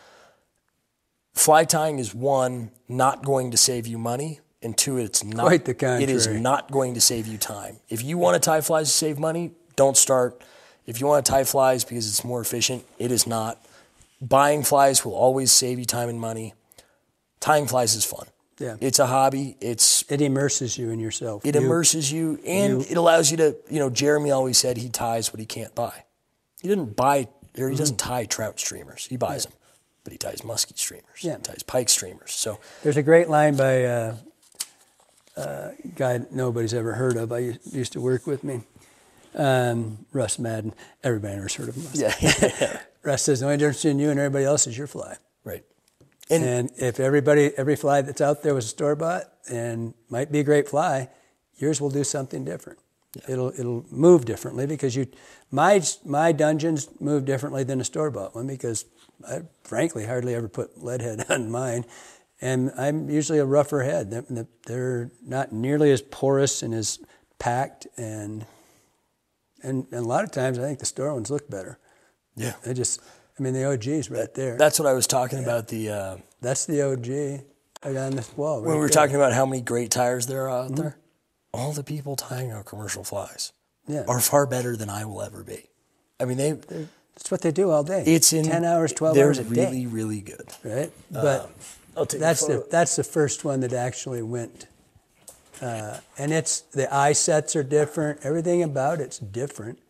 Fly tying is, one, not going to save you money, and two, it's not. Quite the contrary. It is not going to save you time. If you want to tie flies to save money, don't start. If you want to tie flies because it's more efficient, it is not. Buying flies will always save you time and money. Tying flies is fun. Yeah. It's a hobby. It's It immerses you in yourself. It you, immerses you, and you, it allows you to, you know, Jeremy always said he ties what he can't buy. He didn't buy, or he mm-hmm. doesn't tie trout streamers. He buys yeah. them, but he ties muskie streamers. Yeah. He ties pike streamers. So there's a great line by uh, a guy nobody's ever heard of. I used to work with me, um, Russ Madden. Everybody knows heard of him. Yeah. yeah. Russ says, the only difference between you and everybody else is your fly. Right. And, and if everybody, every fly that's out there was a store-bought and might be a great fly, yours will do something different. Yeah. It'll it'll move differently because you, my my dungeons move differently than a store-bought one because I frankly hardly ever put lead head on mine, and I'm usually a rougher head. They're, they're not nearly as porous and as packed, and, and and a lot of times I think the store ones look better. Yeah. They just, I mean, the O G's right there. That's what I was talking yeah. about. The uh, That's the O G right on this wall. Right when we were there. talking about how many great tires there are out mm-hmm. there, all the people tying our commercial flies yeah. are far better than I will ever be. I mean, they. They're, that's what they do all day. It's in ten hours, twelve hours a really, day. They're really, really good. Right, but um, I'll take that's the that's the first one that actually went, uh, and it's the eye sets are different. Everything about it's different.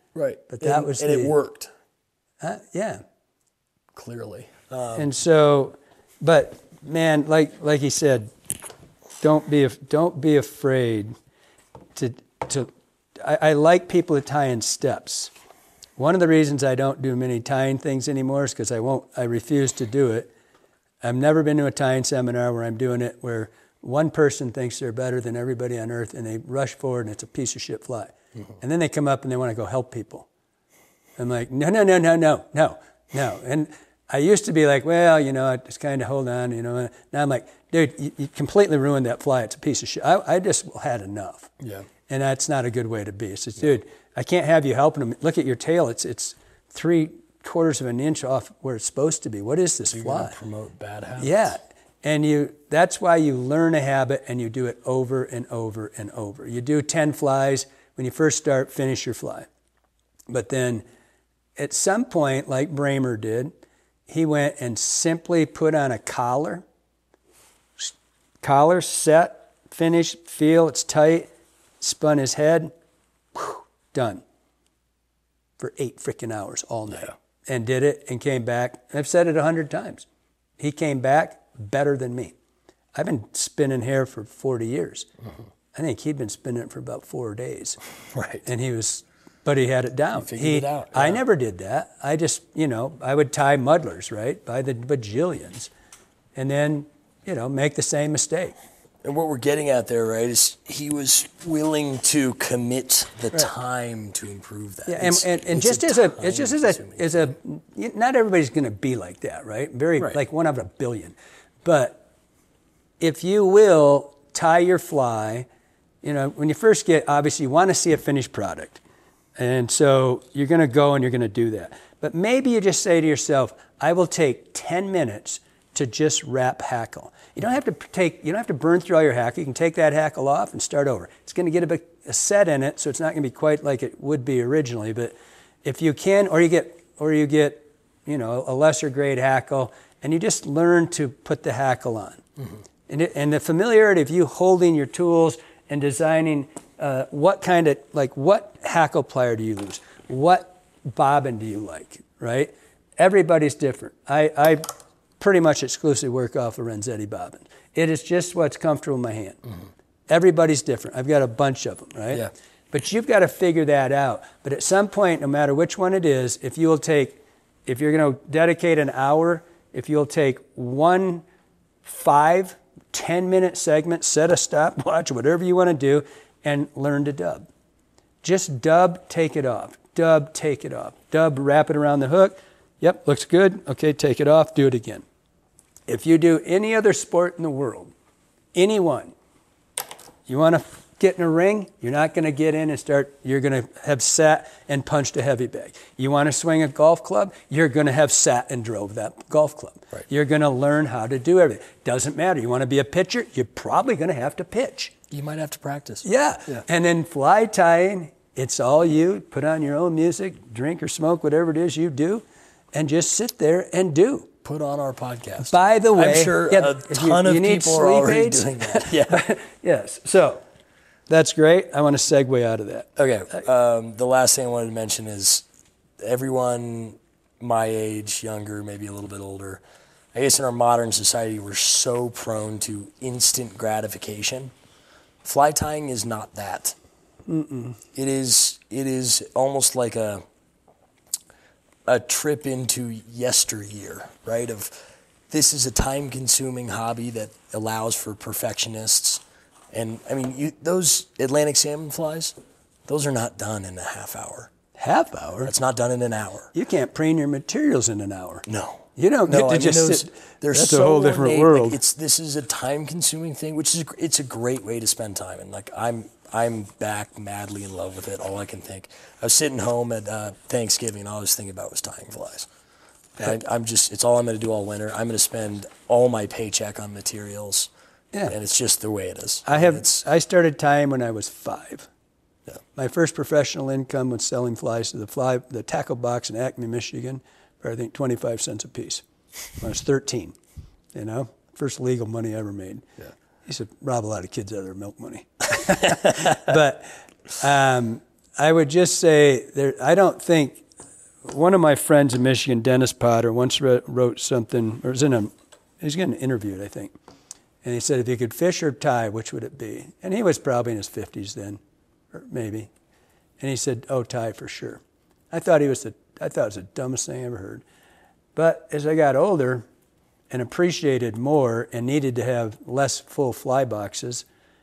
Right. But that and, was and the, it worked. Uh, yeah. Clearly. Um, and so, but man, like like he said, don't be don't be afraid to to. I, I like people that tie in steps. One of the reasons I don't do many tying things anymore is because I won't. I refuse to do it. I've never been to a tying seminar where I'm doing it where one person thinks they're better than everybody on earth and they rush forward and it's a piece of shit fly. Mm-hmm. And then they come up and they want to go help people. I'm like, no, no, no, no, no, no, no. And I used to be like, well, you know, I just kind of hold on, you know. Now I'm like, dude, you, you completely ruined that fly. It's a piece of shit. I, I just had enough. Yeah. And that's not a good way to be. It's just, dude, I can't have you helping them. Look at your tail. It's it's three quarters of an inch off where it's supposed to be. What is this You're fly? Gonna promote bad habits. Yeah. And you that's why you learn a habit and you do it over and over and over. You do ten flies. When you first start, finish your fly. But then at some point, like Bramer did, he went and simply put on a collar. Collar, set, finish, feel, it's tight. Spun his head, whew, done. For eight freaking hours all night. Yeah. And did it and came back. I've said it a hundred times. He came back better than me. I've been spinning hair for forty years. Mm-hmm. I think he'd been spinning it for about four days. Right. And he was, but he had it down. He figured he, it out. Yeah. I never did that. I just, you know, I would tie muddlers, right, by the bajillions. And then, you know, make the same mistake. And what we're getting at there, right, is he was willing to commit the right. time to improve that. Yeah, and, and, and just as a, it's just as a, as a, not everybody's going to be like that, right? Very, right. like one out of a billion. But if you will tie your fly, you know, when you first get, obviously you want to see a finished product. And so you're going to go and you're going to do that. But maybe you just say to yourself, I will take ten minutes to just wrap hackle. You don't have to take, you don't have to burn through all your hackle. You can take that hackle off and start over. It's going to get a bit a set in it, so it's not going to be quite like it would be originally. But if you can, or you get, or you get, you know, a lesser grade hackle, and you just learn to put the hackle on. Mm-hmm. And it, and the familiarity of you holding your tools and designing uh, what kind of, like what hackle plier do you use? What bobbin do you like, right? Everybody's different. I, I pretty much exclusively work off a Renzetti bobbin. It is just what's comfortable in my hand. Mm-hmm. Everybody's different. I've got a bunch of them, right? Yeah. But you've got to figure that out. But at some point, no matter which one it is, if you'll take, if you're going to dedicate an hour, if you'll take one five, ten minute segment, set a stopwatch, whatever you want to do, and learn to dub. Just dub, take it off. Dub, take it off. Dub, wrap it around the hook. Yep, looks good. Okay, take it off, do it again. If you do any other sport in the world, any one, you want to get in a ring, you're not going to get in and start, you're going to have sat and punched a heavy bag. You want to swing a golf club, you're going to have sat and drove that golf club. Right. You're going to learn how to do everything. Doesn't matter. You want to be a pitcher, you're probably going to have to pitch. You might have to practice. Yeah. yeah. And then fly tying, it's all you. Put on your own music, drink or smoke, whatever it is you do, and just sit there and do. Put on our podcast. By the way, I'm sure yeah, a ton you, of you need people are already aids. doing that. Yeah. Yes. So that's great. I want to segue out of that. Okay. Um, the last thing I wanted to mention is everyone my age, younger, maybe a little bit older, I guess in our modern society, we're so prone to instant gratification. Fly tying is not that. Mm-mm. It is. It is almost like a a trip into yesteryear, right? Of this is a time-consuming hobby that allows for perfectionists. And I mean, you, those Atlantic salmon flies, those are not done in a half hour. Half hour? It's not done in an hour. You can't preen your materials in an hour. No. You don't no, get to I mean, just those, sit. They're That's so a whole different ornate. world. Like it's this is a time-consuming thing, which is it's a great way to spend time. And like I'm I'm back madly in love with it. All I can think. I was sitting home at uh, Thanksgiving. All I was thinking about was tying flies. I, I'm just it's all I'm going to do all winter. I'm going to spend all my paycheck on materials. Yeah. And it's just the way it is. I have. It's, I started tying when I was five. Yeah. My first professional income was selling flies to the fly the tackle box in Acme, Michigan, for I think twenty-five cents a piece. When I was thirteen, you know, first legal money I ever made. Yeah. I used to rob a lot of kids out of their milk money. But um, I would just say there. I don't think one of my friends in Michigan, Dennis Potter, once wrote, wrote something, or was in a, he was getting interviewed, I think, and he said, if you could fish or tie, which would it be? And he was probably in his fifties then, or maybe, and he said, oh, tie for sure. I thought he was the, I thought it was the dumbest thing I ever heard. But as I got older and appreciated more and needed to have less full fly boxes,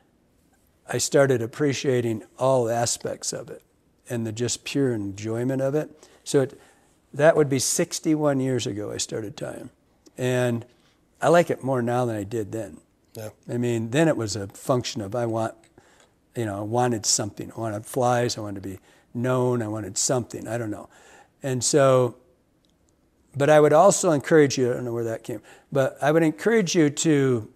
I started appreciating all aspects of it and the just pure enjoyment of it. So it, that would be sixty-one years ago I started tying. And I like it more now than I did then. Yeah. I mean, then it was a function of I want, you know, I wanted something. I wanted flies. I wanted to be known. I wanted something. I don't know. And so, but I would also encourage you, I don't know where that came, but I would encourage you to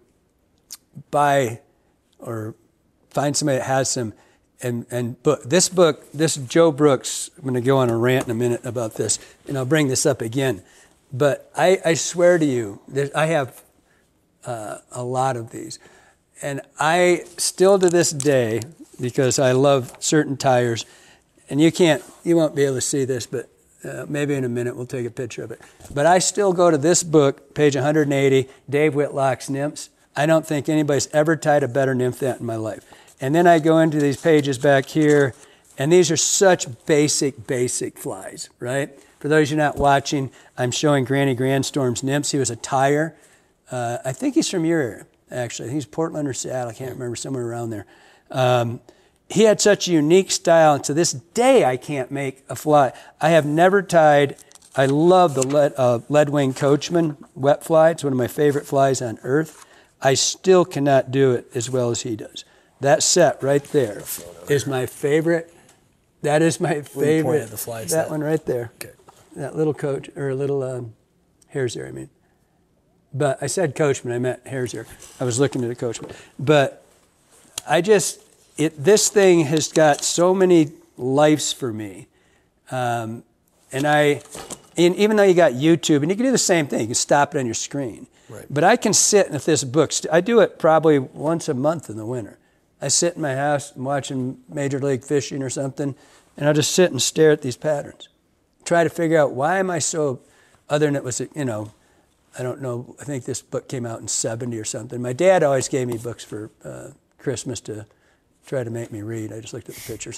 buy or find somebody that has some, and, and book. This book, this Joe Brooks, I'm going to go on a rant in a minute about this, and I'll bring this up again. But I, I swear to you, I have uh, a lot of these. And I still to this day, because I love certain tires, and you can't, you won't be able to see this, but uh, maybe in a minute we'll take a picture of it. But I still go to this book, page one hundred eighty, Dave Whitlock's Nymphs. I don't think anybody's ever tied a better nymph than that in my life. And then I go into these pages back here, and these are such basic, basic flies, right? For those of you not watching, I'm showing Granny Grandstorm's Nymphs. He was a tyer. Uh, I think he's from your area, actually. He's Portland or Seattle. I can't remember, somewhere around there. Um, he had such a unique style, and to this day, I can't make a fly. I have never tied. I love the lead, uh, Leadwing Coachman wet fly. It's one of my favorite flies on earth. I still cannot do it as well as he does. That set right there is my favorite. That is my favorite. The fly that one right there. Okay. That little coach, or a little um, hare's ear, I mean. But I said Coachman, I meant hare's ear. I was looking at a Coachman. But I just, it. this thing has got so many lives for me. Um, and I, and even though you got YouTube, and you can do the same thing, you can stop it on your screen. Right. But I can sit with this book. I do it probably once a month in the winter. I sit in my house, I'm watching Major League Fishing or something, and I'll just sit and stare at these patterns. Try to figure out why am I so, other than it was, you know, I don't know, I think this book came out in seventy or something. My dad always gave me books for uh, Christmas to try to make me read. I just looked at the pictures.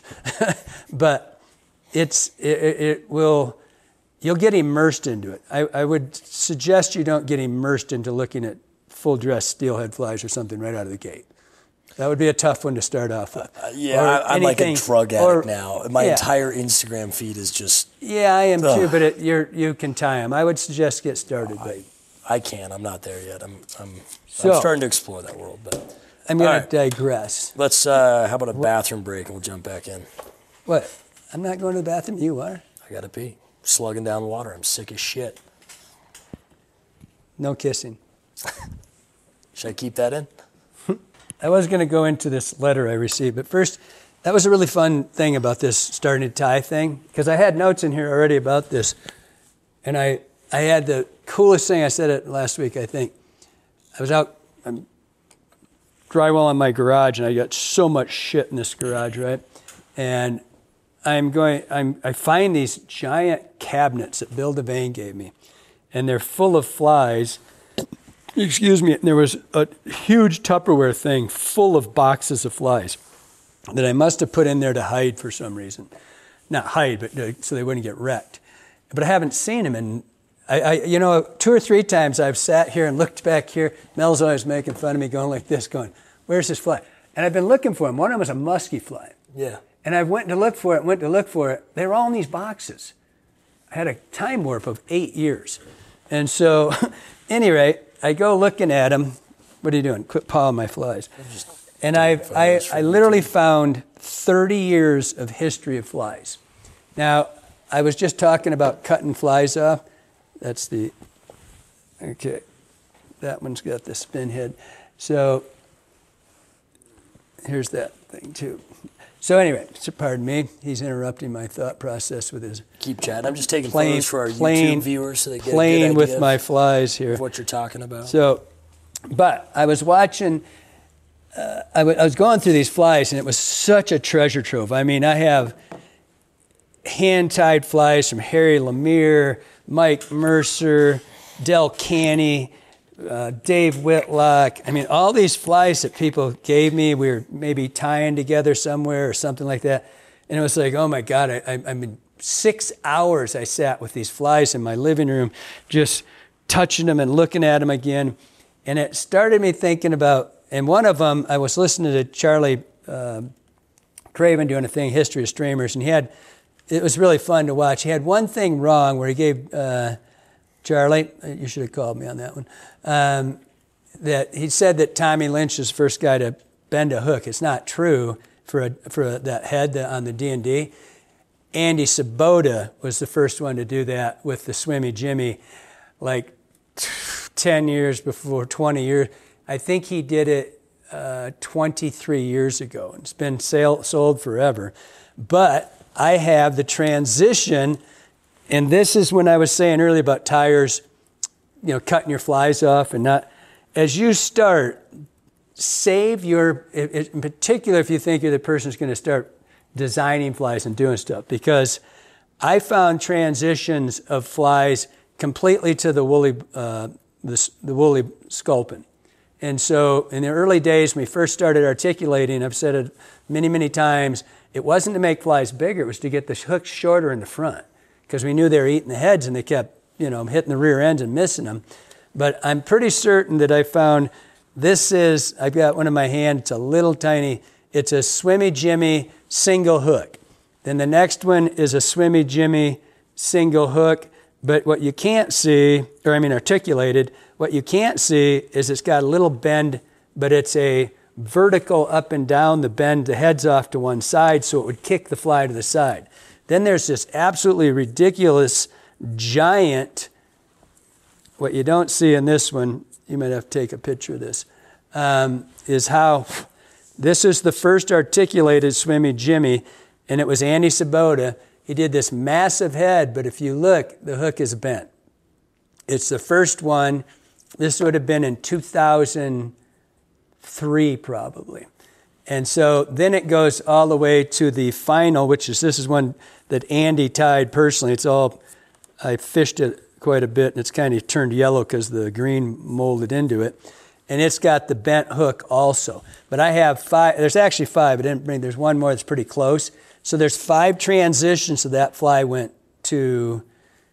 But it's, it, it will, you'll get immersed into it. I, I would suggest you don't get immersed into looking at full-dress steelhead flies or something right out of the gate. That would be a tough one to start off with. Uh, yeah, I, I'm anything, like a drug addict or, now. My yeah. entire Instagram feed is just... Yeah, I am ugh. too, but it, you're, you can tie them. I would suggest get started. Oh, I, I can't. I'm not there yet. I'm I'm, so, I'm starting to explore that world. But I'm going right. to digress. Let's, uh, how about a bathroom break and we'll jump back in. What? I'm not going to the bathroom. You are? I got to pee. Slugging down water. I'm sick as shit. No kissing. Should I keep that in? I was going to go into this letter I received, but first, that was a really fun thing about this starting to tie thing, because I had notes in here already about this, and I I had the coolest thing. I said it last week, I think. I was out I'm drywall in my garage, and I got so much shit in this garage, right? And I'm going. I'm. I find these giant cabinets that Bill Devane gave me, and they're full of flies. Excuse me, there was a huge Tupperware thing full of boxes of flies that I must have put in there to hide for some reason. Not hide, but to, so they wouldn't get wrecked. But I haven't seen them. And, I, I, you know, two or three times I've sat here and looked back here. Mel's always making fun of me going like this, going, where's this fly? And I've been looking for them. One of them was a musky fly. Yeah. And I went to look for it, went to look for it. They were all in these boxes. I had a time warp of eight years. And so, any rate, I go looking at them. What are you doing? Quit pawing my flies. And I, I, I literally found thirty years of history of flies. Now, I was just talking about cutting flies off. That's the, okay, that one's got the spin head. So, here's that thing too. So anyway, so pardon me, he's interrupting my thought process with his... Keep chatting. I'm just taking playing, photos for our playing, YouTube viewers so they get playing a good with idea my flies here. Of what you're talking about. So, but I was watching, uh, I, w- I was going through these flies, and it was such a treasure trove. I mean, I have, hand-tied flies from Harry Lemire, Mike Mercer, Del Canny, uh, Dave Whitlock. I mean, all these flies that people gave me, we were maybe tying together somewhere or something like that. And it was like, oh my God, I, I, I mean, six hours I sat with these flies in my living room, just touching them and looking at them again. And it started me thinking about, and one of them, I was listening to Charlie uh, Craven doing a thing, History of Streamers, and he had, it was really fun to watch. He had one thing wrong where he gave, uh, Charlie, you should have called me on that one, um, that he said that Tommy Lynch was the first guy to bend a hook. It's not true for a, for a, that head on the D and D. Andy Sabota was the first one to do that with the Swimmy Jimmy, like ten years before, twenty years. I think he did it uh, twenty-three years ago. It's been sale, sold forever. But I have the transition, and this is when I was saying earlier about tires, you know, cutting your flies off and not. As you start, save your, in particular if you think you're the person who's going to start designing flies and doing stuff, because I found transitions of flies completely to the woolly, uh, the, the woolly sculpin. And so in the early days, when we first started articulating, I've said it many, many times, it wasn't to make flies bigger, it was to get the hooks shorter in the front, because we knew they were eating the heads and they kept, you know, hitting the rear ends and missing them. But I'm pretty certain that I found, this is, I've got one in my hand, it's a little tiny, it's a Swimmy Jimmy single hook. Then the next one is a Swimmy Jimmy single hook. But what you can't see, or I mean articulated, what you can't see is it's got a little bend, but it's a vertical up and down, the bend, the head's off to one side, so it would kick the fly to the side. Then there's this absolutely ridiculous, giant, what you don't see in this one, you might have to take a picture of this, um, is how, this is the first articulated Swimmy Jimmy, and it was Andy Sabota. He did this massive head, but if you look, the hook is bent. It's the first one. This would have been in two thousand three probably. And so then it goes all the way to the final, which is, this is one that Andy tied personally. It's all, I fished it quite a bit, and it's kind of turned yellow because the green molded into it. And it's got the bent hook also. But I have five, there's actually five, I didn't bring, there's one more that's pretty close. So there's five transitions so that fly went to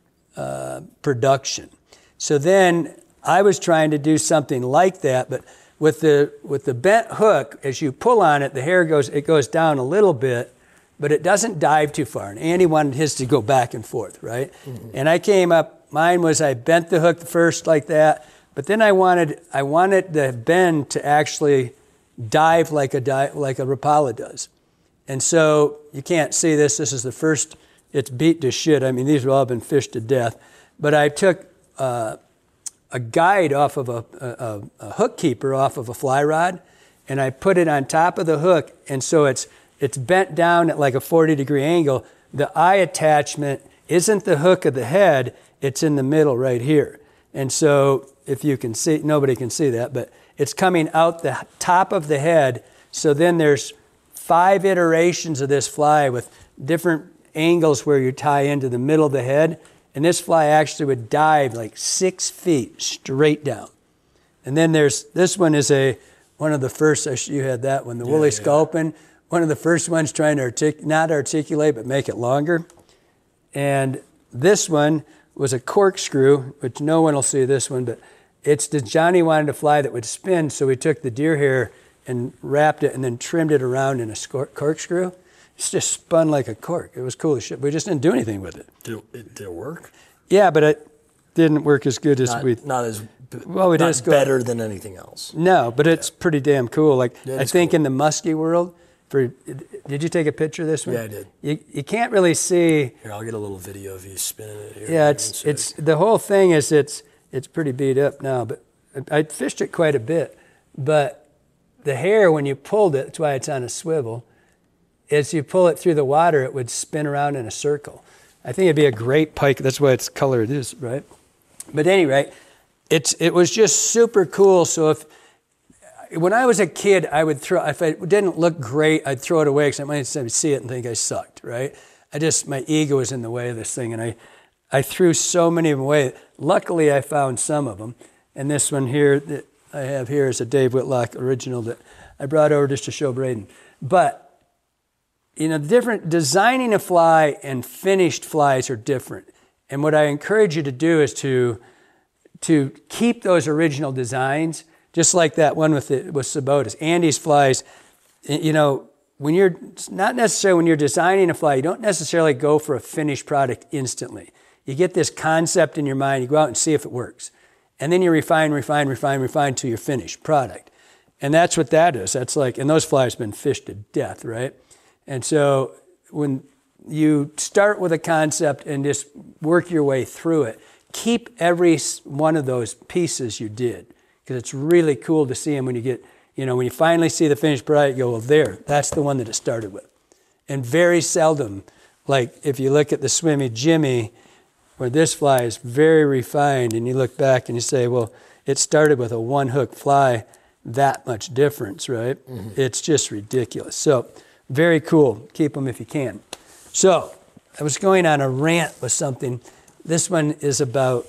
uh, production. So then I was trying to do something like that, but with the with the bent hook, as you pull on it, the hair goes, it goes down a little bit, but it doesn't dive too far. And Andy wanted his to go back and forth, right? Mm-hmm. And I came up, mine was I bent the hook first like that, but then I wanted I wanted the bend to actually dive like a dive, like a Rapala does. And so you can't see this. This is the first. It's beat to shit. I mean, these have all been fished to death. But I took uh, a guide off of a, a, a hook keeper off of a fly rod, and I put it on top of the hook, and so it's it's bent down at like a forty degree angle. The eye attachment isn't the hook of the head. It's in the middle right here. And so if you can see, nobody can see that, but it's coming out the top of the head. So then there's five iterations of this fly with different angles where you tie into the middle of the head. And this fly actually would dive like six feet straight down. And then there's, this one is a, one of the first, you had that one, the yeah, woolly yeah. sculpin. One of the first ones trying to artic- not articulate, but make it longer. And this one was a corkscrew, which no one will see this one, but it's the Johnny wanted a fly that would spin, so we took the deer hair and wrapped it and then trimmed it around in a corkscrew. It's just spun like a cork. It was cool as shit. We just didn't do anything with it. Did it, did it work? Yeah, but it didn't work as good as not, we... Not as... Well, we not just go, better than anything else. No, but it's yeah. pretty damn cool. Like, yeah, I think cool. in the muskie world, for did you take a picture of this one? Yeah, I did. You, you can't really see... Here, I'll get a little video of you spinning it here. Yeah, it's it's the whole thing is it's it's pretty beat up now, but I fished it quite a bit. But the hair, when you pulled it, that's why it's on a swivel, as you pull it through the water, it would spin around in a circle. I think it'd be a great pike. That's why it's colored is, right? But anyway, it's it was just super cool. So if when I was a kid, I would throw, if it didn't look great, I'd throw it away because I might see it and think I sucked, right? I just, my ego was in the way of this thing, and I, I threw so many of them away. Luckily, I found some of them, and this one here that I have here is a Dave Whitlock original that I brought over just to show Braden. But, you know, different, designing a fly and finished flies are different. And what I encourage you to do is to, to keep those original designs, just like that one with the, with Sabotas. Andy's flies, you know, when you're, not necessarily when you're designing a fly, you don't necessarily go for a finished product instantly. You get this concept in your mind, you go out and see if it works. And then you refine, refine, refine, refine to your finished product. And that's what that is. That's like, and those flies have been fished to death, right? And so when you start with a concept and just work your way through it, keep every one of those pieces you did, because it's really cool to see them when you get, you know, when you finally see the finished product, you go, well, there, that's the one that it started with. And very seldom, like if you look at the Swimmy Jimmy, where this fly is very refined, and you look back and you say, well, it started with a one-hook fly, that much difference, right? Mm-hmm. It's just ridiculous. So very cool. Keep them if you can. So I was going on a rant with something. This one is about,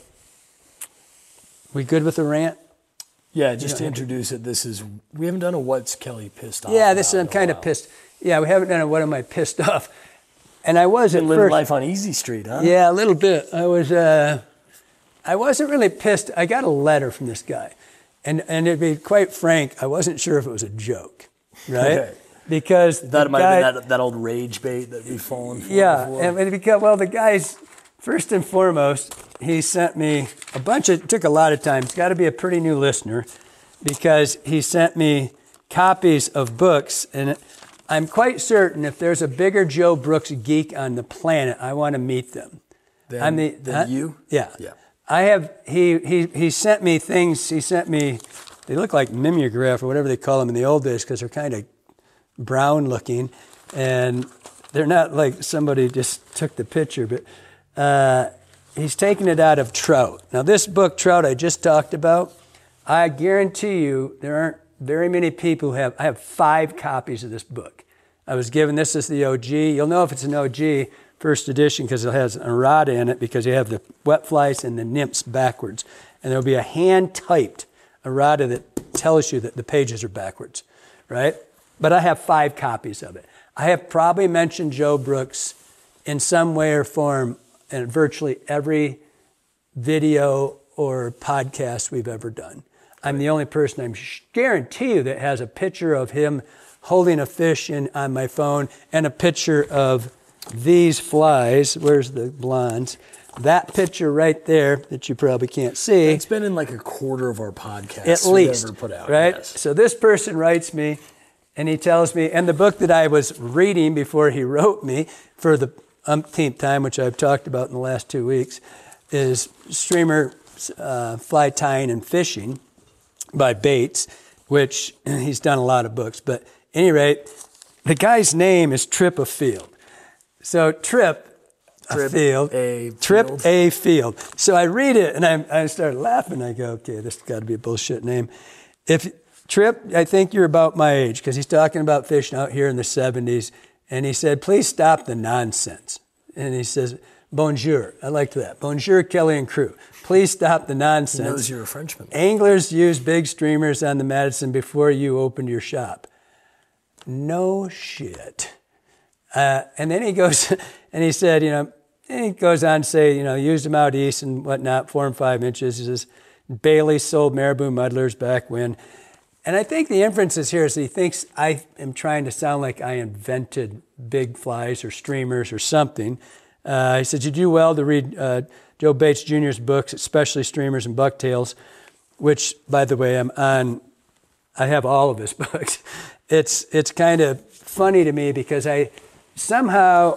we good with the rant? Yeah, just to introduce it, this is, we haven't done a What's Kelly Pissed Off Yeah, this is, about I'm in a kind while. of pissed. Yeah, we haven't done a What Am I Pissed Off? And I was at Been living first. life on Easy Street, huh? Yeah, a little bit. I was, uh, I wasn't really pissed. I got a letter from this guy. And and to be quite frank, I wasn't sure if it was a joke, right? Okay. Because That the might guy, have been that, that old rage bait that we've fallen for yeah, before. and, and because, well, the guy's, first and foremost, he sent me a bunch of, it took a lot of time. He's got to be a pretty new listener, because he sent me copies of books, and I'm quite certain if there's a bigger Joe Brooks geek on the planet, I want to meet them. Then, I'm the, then huh? you? Yeah. Yeah. I have, he, he, he sent me things, he sent me, they look like mimeograph or whatever they call them in the old days, because they're kind of brown looking, and they're not like somebody just took the picture, but uh, he's taking it out of Trout. Now this book, Trout, I just talked about, I guarantee you there aren't very many people who have, I have five copies of this book. I was given, this is the O G. You'll know if it's an O G, first edition, because it has an errata in it, because you have the wet flies and the nymphs backwards. And there'll be a hand-typed errata that tells you that the pages are backwards, right? But I have five copies of it. I have probably mentioned Joe Brooks in some way or form in virtually every video or podcast we've ever done. I'm the only person, I'm guarantee you, that has a picture of him holding a fish in on my phone, and a picture of these flies. Where's the blondes? That picture right there that you probably can't see. It's been in like a quarter of our podcasts At we've least, ever put out. right? Yes. So this person writes me, and he tells me, and the book that I was reading before he wrote me for the umpteenth time, which I've talked about in the last two weeks, is Streamer uh, Fly Tying and Fishing by Bates, which he's done a lot of books. But at any rate, the guy's name is Trip a Field. So Trip, Trip a field, a Trip field. a Field. So I read it and I, I started laughing. I go, okay, this has got to be a bullshit name. If Trip, I think you're about my age, because he's talking about fishing out here in the seventies. And he said, please stop the nonsense. And he says, bonjour. I liked that. Bonjour, Kelly and crew. Please stop the nonsense. He knows you're a Frenchman. Anglers use big streamers on the Madison before you opened your shop. No shit. Uh, and then he goes, and he said, you know, and he goes on to say, you know, used them out east and whatnot, four and five inches. He says, Bailey sold marabou muddlers back when. And I think the inference is here is he thinks I am trying to sound like I invented big flies or streamers or something. Uh, he said, you do well to read uh, Joe Bates Junior's books, especially Streamers and Bucktails, which, by the way, I'm on, I have all of his books. It's it's kind of funny to me because I somehow,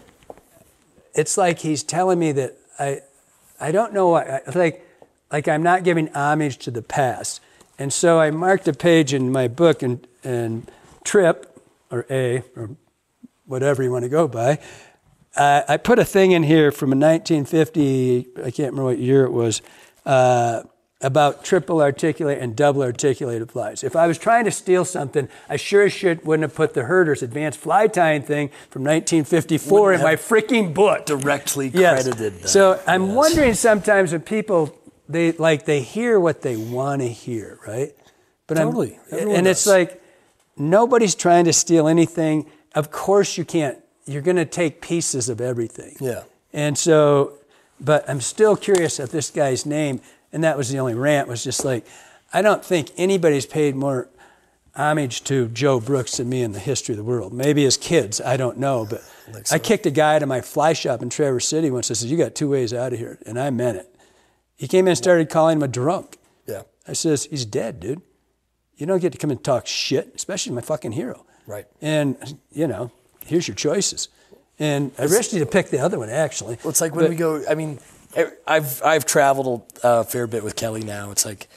it's like he's telling me that I I don't know, I, like like I'm not giving homage to the past. And so I marked a page in my book, and, and Trip, or A, or whatever you want to go by, uh, I put a thing in here from a nineteen fifty, I can't remember what year it was, uh, about triple articulated and double articulated flies. If I was trying to steal something, I sure as shit wouldn't have put the Herder's advanced fly tying thing from nineteen fifty-four wouldn't in my freaking book. Directly yes. credited them. So I'm yes. wondering sometimes when people, they like they hear what they want to hear, right? But totally. I'm, and does. It's like nobody's trying to steal anything. Of course you can't. You're going to take pieces of everything. Yeah. And so, but I'm still curious of this guy's name. And that was the only rant, was just like, I don't think anybody's paid more homage to Joe Brooks than me in the history of the world. Maybe as kids, I don't know. But I, so. I kicked a guy out of my fly shop in Traverse City once. I said, you got two ways out of here. And I meant it. He came in and started calling him a drunk. Yeah. I says, he's dead, dude. You don't get to come and talk shit, especially my fucking hero. Right. And, you know, here's your choices. And I wish you to pick the other one, actually. Well, it's like when but, we go, I mean, I've I've traveled a fair bit with Kelly now. It's like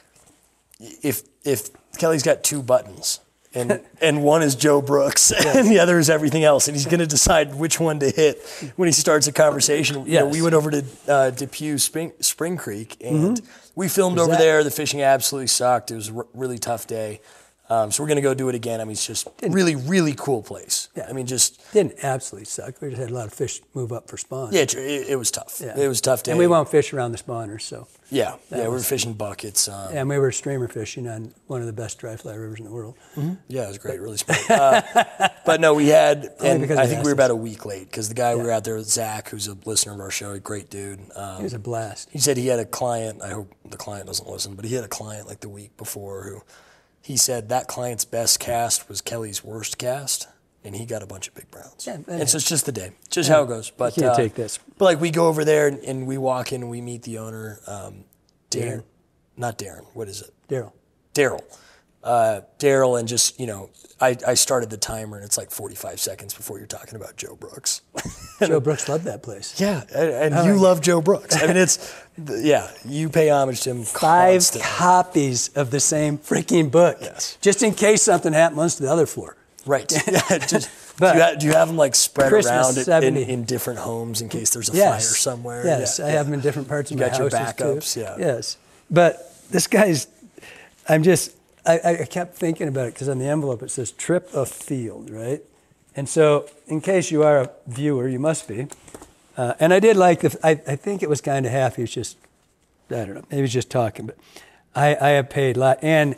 if if Kelly's got two buttons and and one is Joe Brooks yes. and the other is everything else, and he's going to decide which one to hit when he starts a conversation. You yes. know, we went over to uh, Depew Spring, Spring Creek and mm-hmm. we filmed was over that? there. The fishing absolutely sucked. It was a r- really tough day. Um, so we're going to go do it again. I mean, it's just didn't, really, really cool place. Yeah. I mean, just... Didn't absolutely suck. We just had a lot of fish move up for spawn. Yeah, it, it was tough. Yeah. It was a tough day. And we won't fish around the spawners, so... Yeah, yeah, was, we were fishing buckets. Um, and we were streamer fishing on one of the best dry fly rivers in the world. Mm-hmm. Yeah, it was great, really smart. Uh, but no, we had... And I think we were about a week late, because the guy yeah. we were out there with, Zach, who's a listener of our show, a great dude. Um, he was a blast. He said he had a client, I hope the client doesn't listen, but he had a client like the week before who... He said that client's best cast was Kelly's worst cast, and he got a bunch of big browns. Yeah, and so it's just the day, just yeah, how it goes. But you can't uh, take this. But like we go over there and, and we walk in and we meet the owner, um, Darren, Darren. not Darren. What is it? Daryl. Daryl. Uh, Daryl, and just, you know, I, I started the timer, and it's like forty-five seconds before you're talking about Joe Brooks. Joe Brooks loved that place. Yeah, and, and oh, you right. love Joe Brooks. I mean, it's, yeah, you pay homage to him Five constantly. copies of the same freaking book. Yes. Just in case something happens to the other four. Right. Yeah, just, but do, you have, do you have them like spread Christmas around in, in different homes in case there's a yes. fire somewhere? Yes, yeah. I have them in different parts you of my house. house. You got your backups, too. yeah. Yes. But this guy's, I'm just, I, I kept thinking about it because on the envelope it says trip afield, right? And so in case you are a viewer, you must be. Uh, and I did like, the, I, I think it was kind of half, he was just, I don't know, maybe he's just talking, but I, I have paid a lot and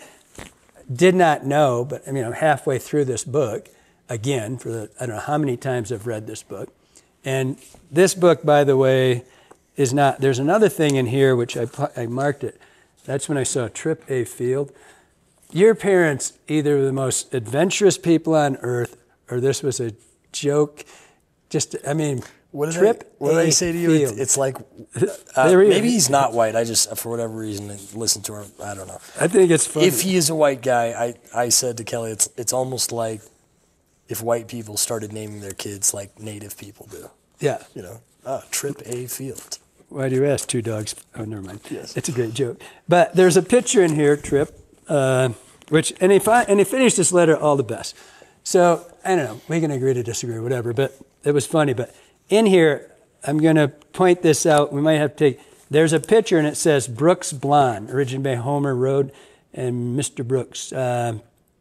did not know, but I mean, I'm halfway through this book again for the, I don't know how many times I've read this book. And this book, by the way, is not, there's another thing in here which I, I marked it. That's when I saw Trip A Field. Your parents either were the most adventurous people on earth or this was a joke. Just, I mean, what did Trip I, what did I say to you? It's, it's like, uh, maybe he's not white. I just, for whatever reason, listen to him. I don't know. I think it's funny. If he is a white guy, I, I said to Kelly, it's it's almost like if white people started naming their kids like native people do. Yeah. You know, ah, Trip A Field. Why do you ask? Two dogs. Oh, never mind. Yes. It's a great joke. But there's a picture in here, Trip, uh, which, and he, fi- and he finished this letter all the best. So, I don't know, we can agree to disagree, whatever, but it was funny. But in here, I'm going to point this out. We might have to take, there's a picture and it says Brooks Blonde, originated by Homer Road and Mister Brooks. Uh,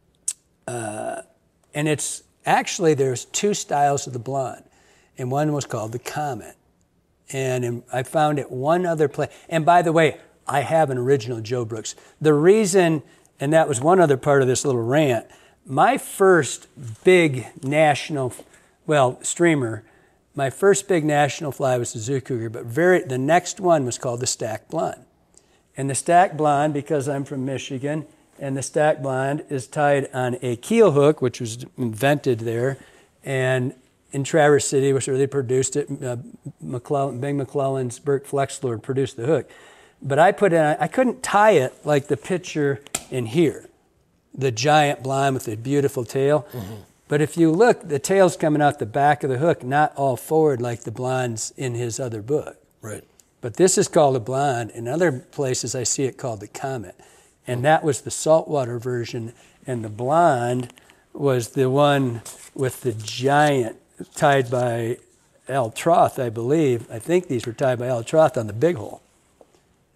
uh, and it's, actually, there's two styles of the blonde. And one was called the Comet. And in, I found it one other place. And by the way, I have an original Joe Brooks. The reason, and that was one other part of this little rant, my first big national, well, streamer, my first big national fly was the Zoo Cougar, but very the next one was called the Stack Blonde. And the Stack Blonde, because I'm from Michigan, and the Stack Blonde is tied on a keel hook, which was invented there, and in Traverse City, which really produced it, uh, McClellan, Bing McClellan's Burt Flexlord produced the hook. But I put in, I couldn't tie it like the picture in here, the giant blonde with the beautiful tail. Mm-hmm. But if you look, the tail's coming out the back of the hook, not all forward like the blondes in his other book. Right. But this is called a blonde. In other places, I see it called the Comet. And that was the saltwater version. And the blonde was the one with the giant, tied by Al Troth, I believe. I think these were tied by Al Troth on the big hole.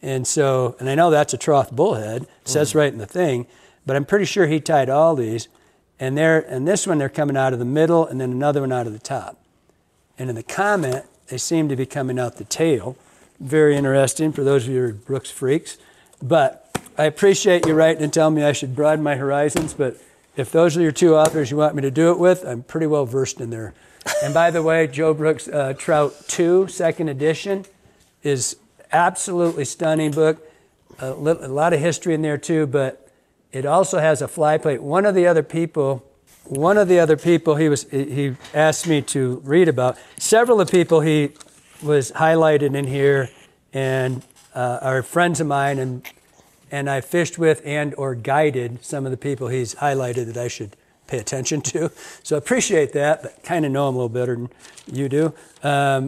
And so, and I know that's a trough bullhead. It says mm. right in the thing, but I'm pretty sure he tied all these. And they're, and this one, they're coming out of the middle, and then another one out of the top. And in the comment, they seem to be coming out the tail. Very interesting for those of you who are Brooks freaks. But I appreciate you writing and telling me I should broaden my horizons. But if those are your two authors you want me to do it with, I'm pretty well versed in there. And by the way, Joe Brooks uh, Trout two, second edition, is absolutely stunning book. A, li- a lot of history in there too, but it also has a fly plate. One of the other people, one of the other people he was he asked me to read about. Several of the people he was highlighted in here, and uh, are friends of mine, and and I fished with and or guided some of the people he's highlighted that I should pay attention to. So I appreciate that, but kind of know him a little better than you do. Um,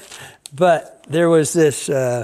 but there was this uh,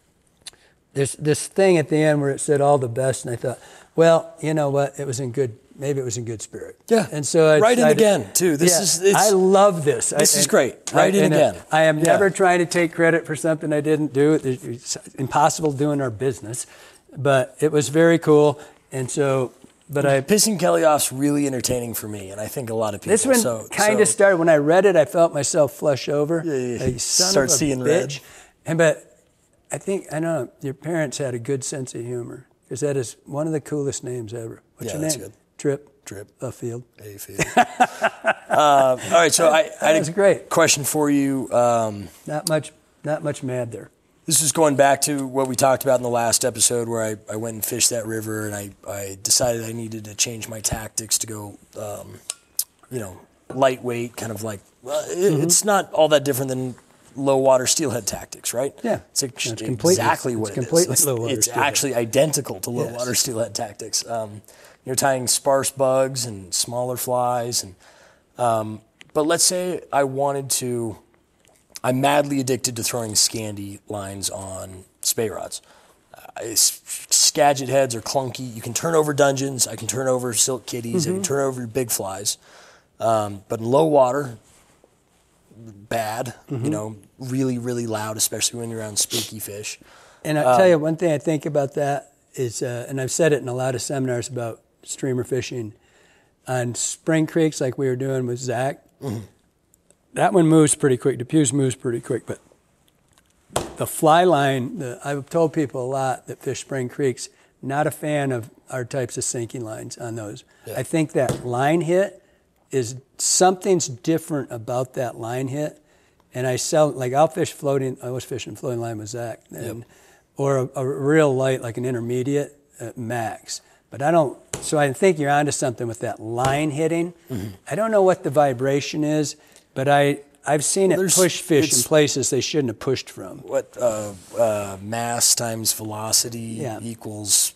this this thing at the end where it said all the best, and I thought, well, you know what? It was in good. Maybe it was in good spirit. Yeah. And so I write it decided, again too. This yeah, is. It's, I love this. This I, is great. Write it again. I am yeah. never trying to take credit for something I didn't do. It's impossible doing our business, but it was very cool. And so, but I Pissing Kelly Off's really entertaining for me, and I think a lot of people. This one so, kind so. of started when I read it. I felt myself flush over. Yeah, yeah. Like, son Start of a seeing bitch. red. And but I think I know your parents had a good sense of humor, because that is one of the coolest names ever. What's Yeah, your that's name? good. Trip. Trip. A field. A field. uh, all right, so I, I had That's a great. question for you. Um, Not much. Not much mad there. This is going back to what we talked about in the last episode, where I, I went and fished that river, and I, I decided I needed to change my tactics to go, um, you know, lightweight, kind of like, well, it, Mm-hmm. it's not all that different than low water steelhead tactics, right? Yeah. It's, ex- It's completely- exactly it's what completely it is. low water It's, it's steelhead. actually identical to low Yes. water steelhead tactics. Um, you're tying sparse bugs and smaller flies, and um, but let's say I wanted to. I'm madly addicted to throwing Scandi lines on spey rods. Uh, Skagit heads are clunky. You can turn over dungeons. I can turn over silk kitties. Mm-hmm. I can turn over your big flies. Um, but in low water, bad. Mm-hmm. You know, really, really loud, especially when you're around spooky fish. And I'll tell you one thing I think about that is, uh, and I've said it in a lot of seminars about streamer fishing, on spring creeks like we were doing with Zach. Mm-hmm. That one moves pretty quick. Depews moves pretty quick, but the fly line, the, I've told people a lot that fish spring creeks, not a fan of our types of sinking lines on those. Yeah. I think that line hit is, something's different about that line hit. And I sell, like I'll fish floating, I was fishing floating line with Zach, and, Yep. or a, a real light, like an intermediate at max. But I don't, so I think you're onto something with that line hitting. Mm-hmm. I don't know what the vibration is, but I, I've seen Well, it push fish in it's- places they shouldn't have pushed from. What uh, uh, mass times velocity Yeah. equals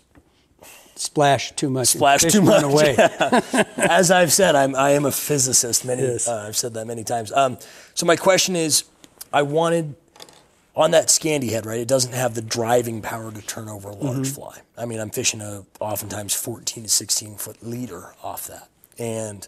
Splash too much. splash fish too run much. away. Yeah. As I've said, I'm I am a physicist. Many Yes. uh, I've said that many times. Um, so my question is, I wanted on that Scandi head, right? It doesn't have the driving power to turn over a large Mm-hmm. fly. I mean, I'm fishing a oftentimes fourteen to sixteen foot leader off that, and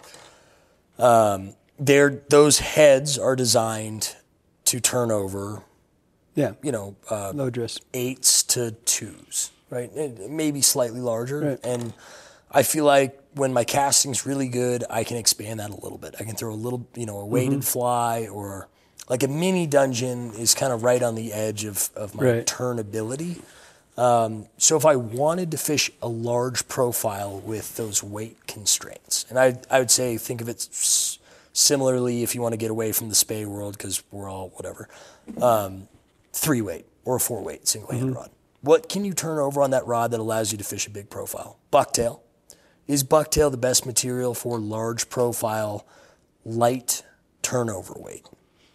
um, they're those heads are designed to turn over, Yeah, you know, uh, low drift. eights to twos, right? It- Maybe slightly larger. Right. And I feel like when my casting's really good, I can expand that a little bit. I can throw a little, you know, a weighted Mm-hmm. fly, or like a mini dungeon is kind of right on the edge of, of my Right. turnability. Um, so if I wanted to fish a large profile with those weight constraints, and I, I would say think of it s- similarly if you want to get away from the spey world, because we're all whatever, um, three weight or a four weight single hand Mm-hmm. rod. What can you turn over on that rod that allows you to fish a big profile? Bucktail. Is bucktail the best material for large profile, light turnover weight?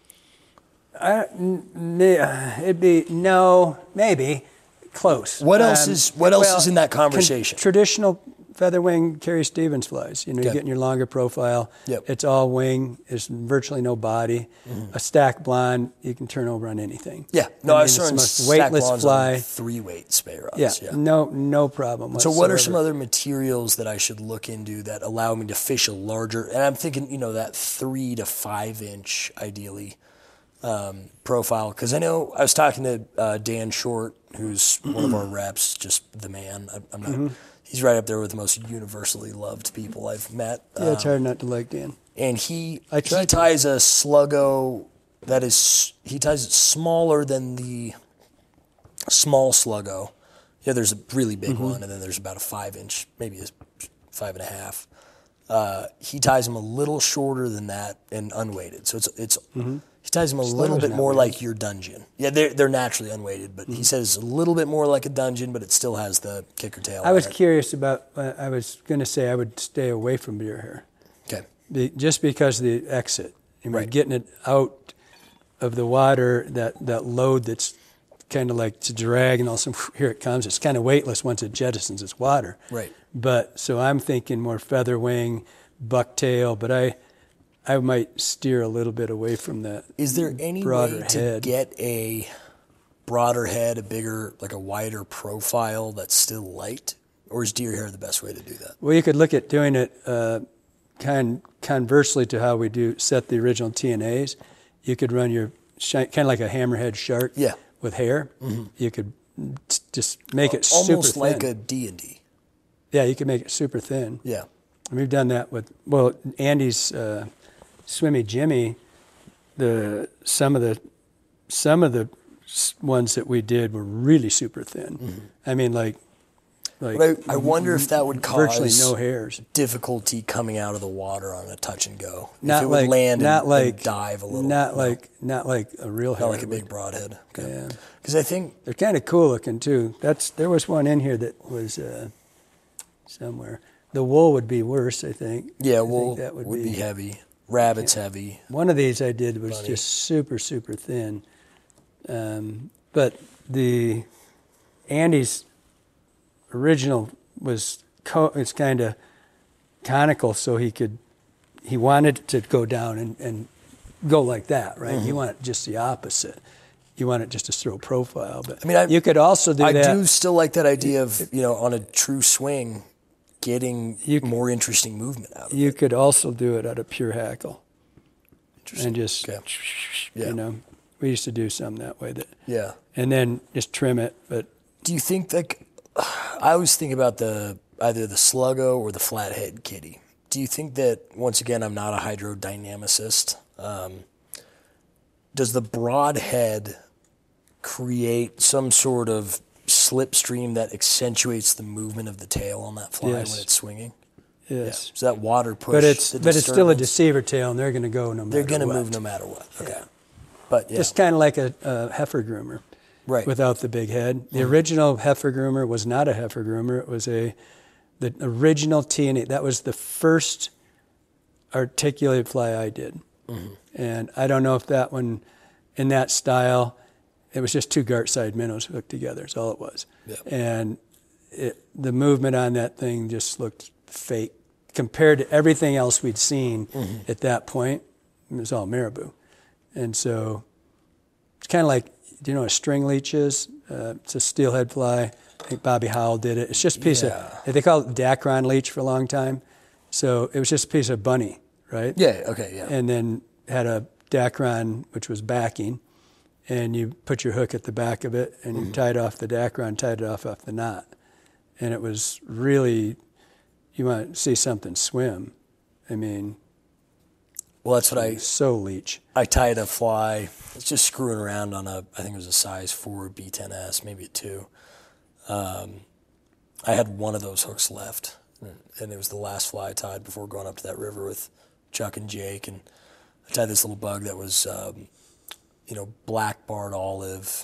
I, n- n- it'd be, no, maybe, close. What else Um, is what else well, is in that con- conversation? traditional featherwing Carrie Stevens flies. You know, you're Okay. getting your longer profile. Yep. It's all wing. There's virtually no body. A stack blonde, you can turn over on anything. Yeah, no, I, mean, was it's the throwing most stack weightless blondes fly. on three weight spey rods. Yeah, Yeah. no, no problem. So what are some whatsoever. other materials that I should look into that allow me to fish a larger? And I'm thinking, you know, that three to five inch, ideally, um, profile? Because I know I was talking to uh, Dan Short, who's one of our reps, just the man. I, I'm not. Mm-hmm. He's right up there with the most universally loved people I've met. Yeah, um, it's hard not to like Dan. And he I he ties to. a sluggo that is he ties it smaller than the small sluggo. Yeah, there's a really big mm-hmm. one, and then there's about a five inch, maybe a five and a half. Uh, he ties them a little shorter than that and unweighted. So it's it's mm-hmm. he ties them a Slugger's little bit more weighted. Like your dungeon. Yeah, they're they're naturally unweighted, but mm-hmm. he says a little bit more like a dungeon, but it still has the kicker tail. I was it. curious about. Uh, I was going to say I would stay away from deer hair. Okay. The, just because of the exit, I mean, right. getting it out of the water, that, that load that's kind of like to drag, and all of a sudden, here it comes. It's kind of weightless once it jettisons its water. Right. But so I'm thinking more feather wing, bucktail, but I I might steer a little bit away from that. Is there any way to head. get a broader head, a bigger, like a wider profile that's still light? Or is deer hair the best way to do that? Well, you could look at doing it uh, kind conversely to how we do set the original T N As. You could run your, kind of like a hammerhead shark yeah. with hair. Mm-hmm. You could t- just make it Almost super thin. Almost like a D and D. Yeah, you could make it super thin. Yeah. And we've done that with, well, Andy's uh, Swimmy Jimmy, the some of the some of the ones that we did were really super thin. Mm-hmm. I mean, like, like I, I wonder if that would cause virtually no hairs. Difficulty coming out of the water on a touch and go. Not if it like would land not and, like and dive a little. Not no. like not like a real hair. Not like a big broadhead. Okay. Yeah. Because I think they're kind of cool looking too. That's there was one in here that was uh, somewhere. The wool would be worse, I think. Yeah, I wool think that would, would be, be heavy. Rabbit's yeah. heavy. One of these I did was Bunny. just super, super thin. Um, but the Andy's original was co- it's kind of conical, so he could he wanted it to go down and, and go like that, right? Mm-hmm. You want it just the opposite. You want it just to throw profile, but I mean, I, you could also do I that. I do still like that idea of you know on a true swing. Getting you, more interesting movement out of you it. You could also do it out of pure hackle. And just, okay. you yeah. know, we used to do some that way. That, yeah. And then just trim it. But do you think that, I always think about the either the sluggo or the flathead kitty. Do you think that, once again, I'm not a hydrodynamicist, um, does the broad head create some sort of slipstream that accentuates the movement of the tail on that fly yes. when it's swinging? Yes. Yeah. So that water push. But it's but it's still a deceiver tail, and they're going to go no matter what. They're going to move no matter what. Okay. Yeah. But yeah. Just kind of like a, a heifer groomer. Right. Without the big head. The mm-hmm. original original heifer groomer was not a heifer groomer. It was a the original T N A. That was the first articulated fly I did. Mm-hmm. And I don't know if that one, in that style, it was just two Gartside minnows hooked together. That's all it was. Yep. And it, the movement on that thing just looked fake compared to everything else we'd seen mm-hmm. at that point. It was all marabou. And so it's kind of like, do you know what a string leech is? Uh, it's a steelhead fly. I think Bobby Howell did it. It's just a piece yeah. of, they called it Dacron leech for a long time. So it was just a piece of bunny, right? Yeah, okay, yeah. And then had a Dacron, which was backing. And you put your hook at the back of it, and you mm-hmm. tied off the Dacron, tied it off off the knot. And it was really, you want to see something swim. I mean, well, that's what I so leech. I tied a fly. It's just screwing around on a, I think it was a size four B ten S, maybe a two. Um, I had one of those hooks left, and it was the last fly I tied before going up to that river with Chuck and Jake. And I tied this little bug that was. Um, you know, black barred olive,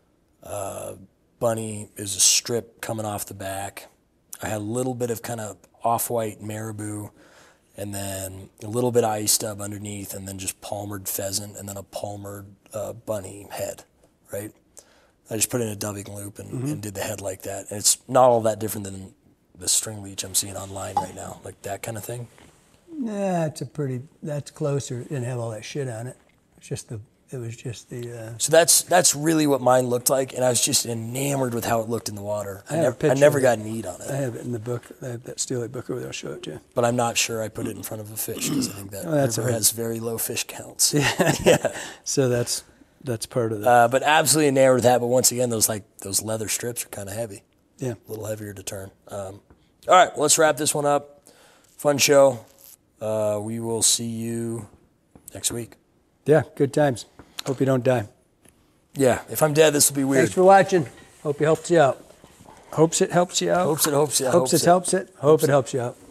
uh, bunny is a strip coming off the back. I had a little bit of kind of off-white marabou, and then a little bit of ice stub underneath, and then just palmered pheasant, and then a palmered uh, bunny head, right? I just put it in a dubbing loop and, mm-hmm. and did the head like that. And it's not all that different than the string leech I'm seeing online right now, like that kind of thing. Nah, it's a pretty, that's closer. It didn't have all that shit on it. It's just the It was just the. Uh, so that's that's really what mine looked like, and I was just enamored with how it looked in the water. I, I, never, I never got an eat on it. I have it in the book. I have that steelhead book over there. I'll show it to you. But I'm not sure I put it in front of a fish because I think that oh, that's river right. has very low fish counts. Yeah. yeah. So that's that's part of that. Uh, but absolutely enamored with that. But once again, those like those leather strips are kind of heavy. Yeah. A little heavier to turn. Um, all right, well, let's wrap this one up. Fun show. Uh, we will see you next week. Yeah, good times. Hope you don't die. Yeah, if I'm dead, this will be weird. Thanks for watching. Hope it helps you out. Hopes it helps you out. Hopes it helps you out. Hopes, Hopes it helps it. Hope it helps you out.